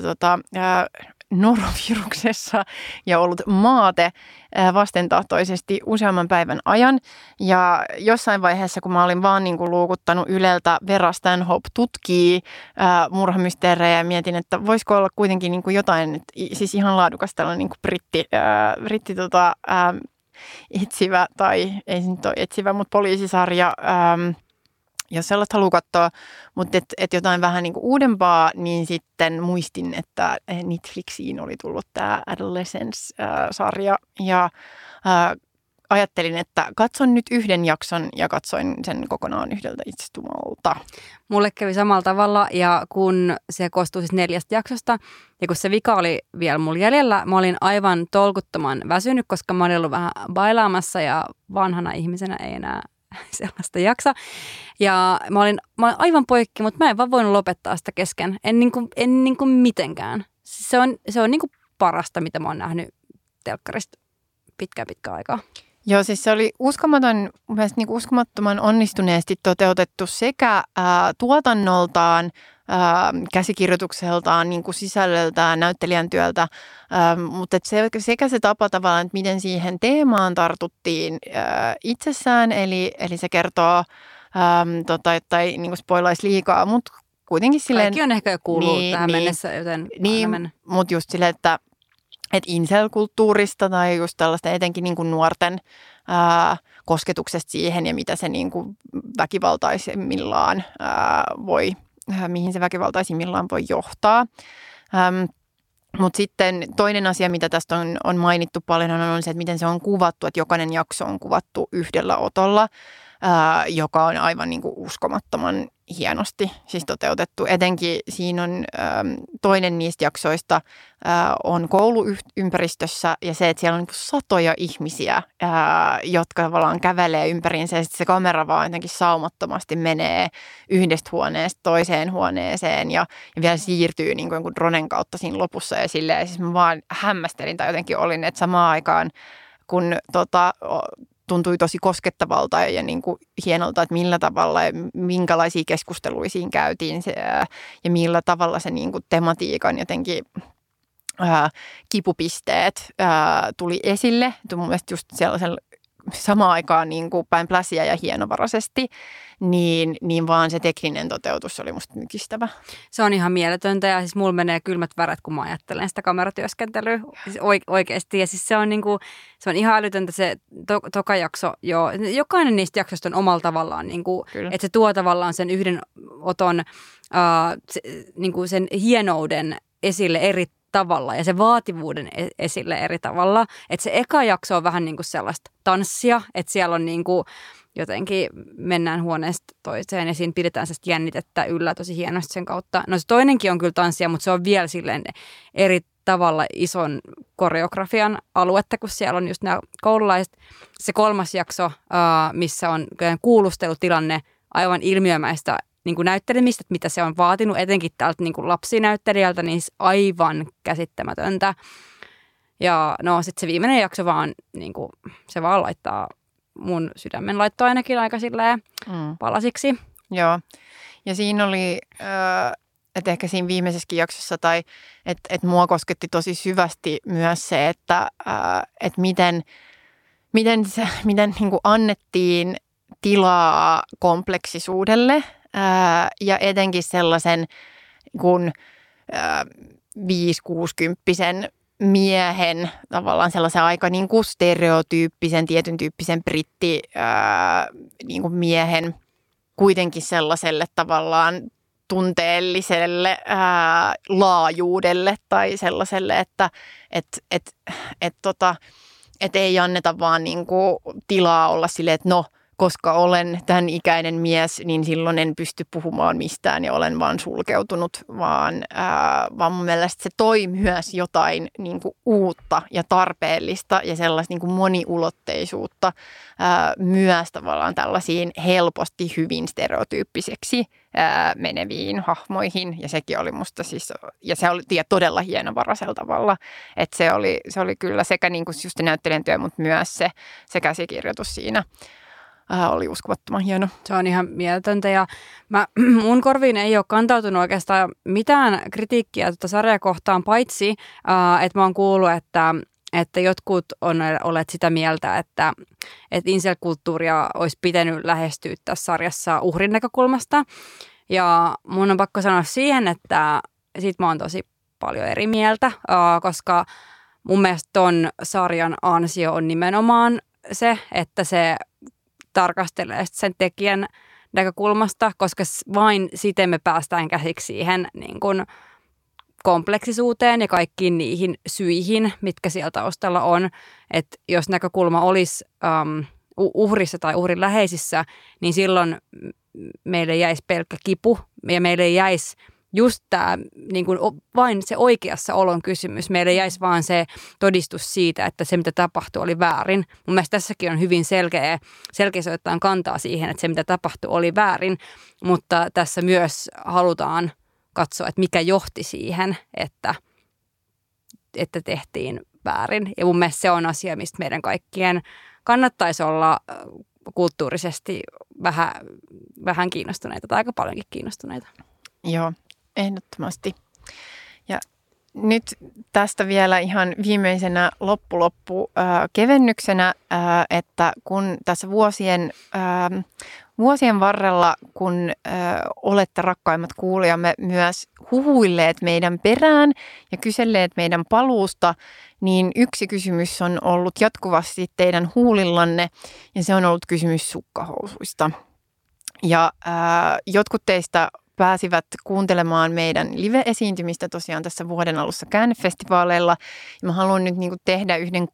noroviruksessa ja ollut maate vastentahtoisesti useamman päivän ajan. Ja jossain vaiheessa, kun mä olin vaan niin kuin luukuttanut Yleltä Vera Stanhope tutkii murhamysteerejä ja mietin, että voisiko olla kuitenkin niin kuin jotain, siis ihan laadukas tällainen niin kuin britti etsivä, tai ei se nyt ole etsivä, mutta poliisisarja, jos sellaista haluaa katsoa, mutta et jotain vähän niin kuin uudempaa, niin sitten muistin, että Netflixiin oli tullut tämä Adolescence-sarja ja ajattelin, että katson nyt yhden jakson ja katsoin sen kokonaan yhdeltä istumalta. Mulle kävi samalla tavalla ja kun se koostui siis 4 jaksosta ja kun se vika oli vielä mulla jäljellä, mä olin aivan tolkuttoman väsynyt, koska mä olin ollut vähän bailaamassa ja vanhana ihmisenä ei enää sellaista jaksa. Ja mä olin aivan poikki, mutta mä en vaan voinut lopettaa sitä kesken. En niin kuin mitenkään. Se on niin kuin parasta, mitä mä oon nähnyt telkkarista pitkään aikaa. Joo, siis se oli uskomattoman onnistuneesti toteutettu sekä tuotannoltaan, käsikirjoitukseltaan, niin kuin sisällöltään, näyttelijän työltä, mutta sekä se tapa tavallaan, että miten siihen teemaan tartuttiin itsessään, eli se kertoo, tai niin kuin spoilaisi liikaa, mutta kuitenkin silleen... Kaikki on ehkä jo kuullut tähän mennessä, joten niin, mutta just silleen, että incel-kulttuurista tai just tällaista etenkin niin kuin nuorten kosketuksesta siihen ja mitä se niin kuin väkivaltaisimmillaan mihin se väkivaltaisimmillaan voi johtaa. Mutta sitten toinen asia, mitä tästä on mainittu paljon, on se, että miten se on kuvattu, että jokainen jakso on kuvattu yhdellä otolla, joka on aivan niin kuin uskomattoman hienosti siis toteutettu. Etenkin siinä on toinen niistä jaksoista on kouluympäristössä ja se, että siellä on niin kuin satoja ihmisiä, jotka tavallaan kävelee ympäriinsä ja sitten se kamera vaan jotenkin saumattomasti menee yhdestä huoneesta toiseen huoneeseen ja vielä siirtyy niin kuin jonkun dronen kautta siinä lopussa ja silleen. Siis mä vaan hämmästelin tai jotenkin olin, että samaan aikaan kun tuntui tosi koskettavalta ja niin kuin hienolta, että millä tavalla ja minkälaisia keskusteluja siinä käytiin ja millä tavalla se niin kuin tematiikan jotenkin kipupisteet tuli esille. Mun mielestä just sellaisella samaan aikaan niin kuin päin pläsiä ja hienovaraisesti, niin vaan se tekninen toteutus oli musta mykistävä. Se on ihan mieletöntä ja siis mulla menee kylmät väret, kun mä ajattelen sitä kameratyöskentelyä siis oikeasti. Ja siis se on ihan älytöntä se toka jakso. Jokainen niistä jaksoista on omalla tavallaan, niin kuin, että se tuo tavallaan sen yhden oton niin kuin sen hienouden esille eri tavalla ja se vaativuuden esille eri tavalla. Että se eka jakso on vähän niin kuin sellaista tanssia, että siellä on niin kuin jotenkin mennään huoneesta toiseen ja siinä pidetään jännitettä yllä tosi hienosti sen kautta. No se toinenkin on kyllä tanssia, mutta se on vielä silleen eri tavalla ison koreografian aluetta, kun siellä on just nämä koululaiset. Se 3. jakso, missä on kuulustelutilanne aivan ilmiömäistä niin kuin näyttelemistä, että mitä se on vaatinut, etenkin täältä niin kuin lapsinäyttelijältä, niin aivan käsittämätöntä. Ja no sitten se viimeinen jakso vaan, niin kuin, se vaan laittaa mun sydämen laittoi ainakin aika silleen palasiksi. Joo, ja siinä oli, että ehkä siinä viimeisessäkin jaksossa, tai että mua kosketti tosi syvästi myös se, että miten niin kuin annettiin tilaa kompleksisuudelle ja etenkin sellaisen kun 5-60-vuotiaan miehen tavallaan sellaisen aika niin kuin stereotyyppisen, tietyn tyyppisen niin kuin miehen kuitenkin sellaiselle tavallaan tunteelliselle laajuudelle tai sellaiselle, että ei anneta vaan niin kuin tilaa olla silleen, että no, koska olen tämän ikäinen mies, niin silloin en pysty puhumaan mistään ja olen vaan sulkeutunut, vaan mun mielestä se toi myös jotain niin kuin uutta ja tarpeellista ja sellaista niin kuin moniulotteisuutta myös tavallaan tällaisiin helposti hyvin stereotyyppiseksi meneviin hahmoihin. Ja sekin oli musta siis, ja se oli todella hienovaraisella tavalla, että se oli kyllä sekä niin kuin just näyttelijän työ, mutta myös se käsikirjoitus siinä. Oli uskomattoman hieno. Se on ihan mieletöntä ja mun korviin ei ole kantautunut oikeastaan mitään kritiikkiä tuota sarjaa kohtaan, paitsi että mä oon kuullut, että jotkut on olleet sitä mieltä, että incel-kulttuuria olisi pitänyt lähestyä tässä sarjassa uhrin näkökulmasta. Ja mun on pakko sanoa siihen, että siitä mä oon tosi paljon eri mieltä, koska mun mielestä ton sarjan ansio on nimenomaan se, että se tarkastelee sen tekijän näkökulmasta, koska vain siten me päästään käsiksi siihen niin kuin kompleksisuuteen ja kaikkiin niihin syihin, mitkä siellä taustalla on. Että jos näkökulma olisi uhrissa tai uhrin läheisissä, niin silloin meille jäisi pelkkä kipu ja meille jäisi just tämä niin kuin vain se oikeassa olon kysymys. Meille jäisi vaan se todistus siitä, että se mitä tapahtui oli väärin. Mun mielestä tässäkin on hyvin selkeästi otetaan kantaa siihen, että se mitä tapahtui oli väärin, mutta tässä myös halutaan katsoa, että mikä johti siihen, että tehtiin väärin. Ja mun mielestä se on asia, mistä meidän kaikkien kannattaisi olla kulttuurisesti vähän kiinnostuneita tai aika paljonkin kiinnostuneita. Joo. Ehdottomasti. Ja nyt tästä vielä ihan viimeisenä kevennyksenä, että kun tässä vuosien varrella, kun olette rakkaimmat kuulijamme myös huhuilleet meidän perään ja kyselleet meidän paluusta, niin yksi kysymys on ollut jatkuvasti teidän huulillanne ja se on ollut kysymys sukkahousuista. Ja jotkut teistä pääsivät kuuntelemaan meidän live-esiintymistä tosiaan tässä vuoden alussa Käännefestivaaleilla. Ja mä haluan nyt tehdä yhden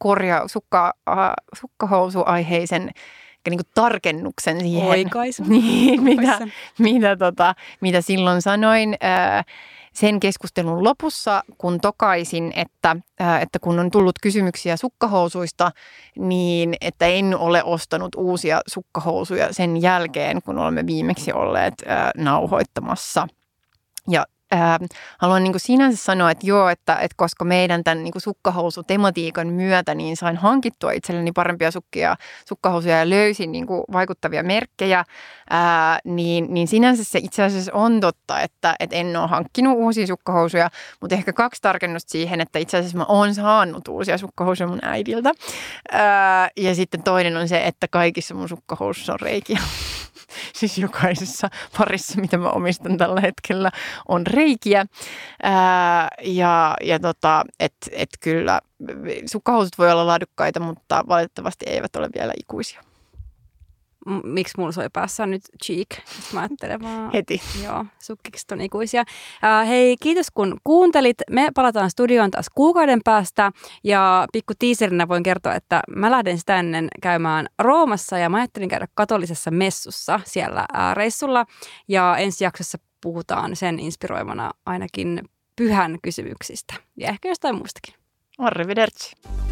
sukkahousuaiheisen tarkennuksen siihen. Oikaisu. Niin, mitä silloin sanoin sen keskustelun lopussa, kun tokaisin, että kun on tullut kysymyksiä sukkahousuista, niin että en ole ostanut uusia sukkahousuja sen jälkeen, kun olemme viimeksi olleet nauhoittamassa. Ja haluan sinänsä sanoa, että joo, että koska meidän tämän sukkahousutematiikan myötä niin sain hankittua itselleni parempia sukkahousuja ja löysin vaikuttavia merkkejä, niin sinänsä se itse asiassa on totta, että en ole hankkinut uusia sukkahousuja, mutta ehkä 2 tarkennusta siihen, että itse asiassa mä oon saanut uusia sukkahousuja mun äidiltä. Ja sitten toinen on se, että kaikissa mun sukkahousuissa on reikiä. Siis jokaisessa parissa, mitä mä omistan tällä hetkellä, on reikiä. Et kyllä sukkahousut voi olla laadukkaita, mutta valitettavasti eivät ole vielä ikuisia. Miksi mulla soi päässä nyt cheek? Mä ajattelen vaan. Heti. Joo, sukkikset on ikuisia. Hei, kiitos kun kuuntelit. Me palataan studioon taas kuukauden päästä. Ja pikku tiiserinä voin kertoa, että mä lähden sitä ennen käymään Roomassa. Ja mä ajattelin käydä katolisessa messussa siellä reissulla. Ja ensi jaksossa puhutaan sen inspiroimana ainakin pyhän kysymyksistä ja ehkä jostain muustakin. Arrivederci.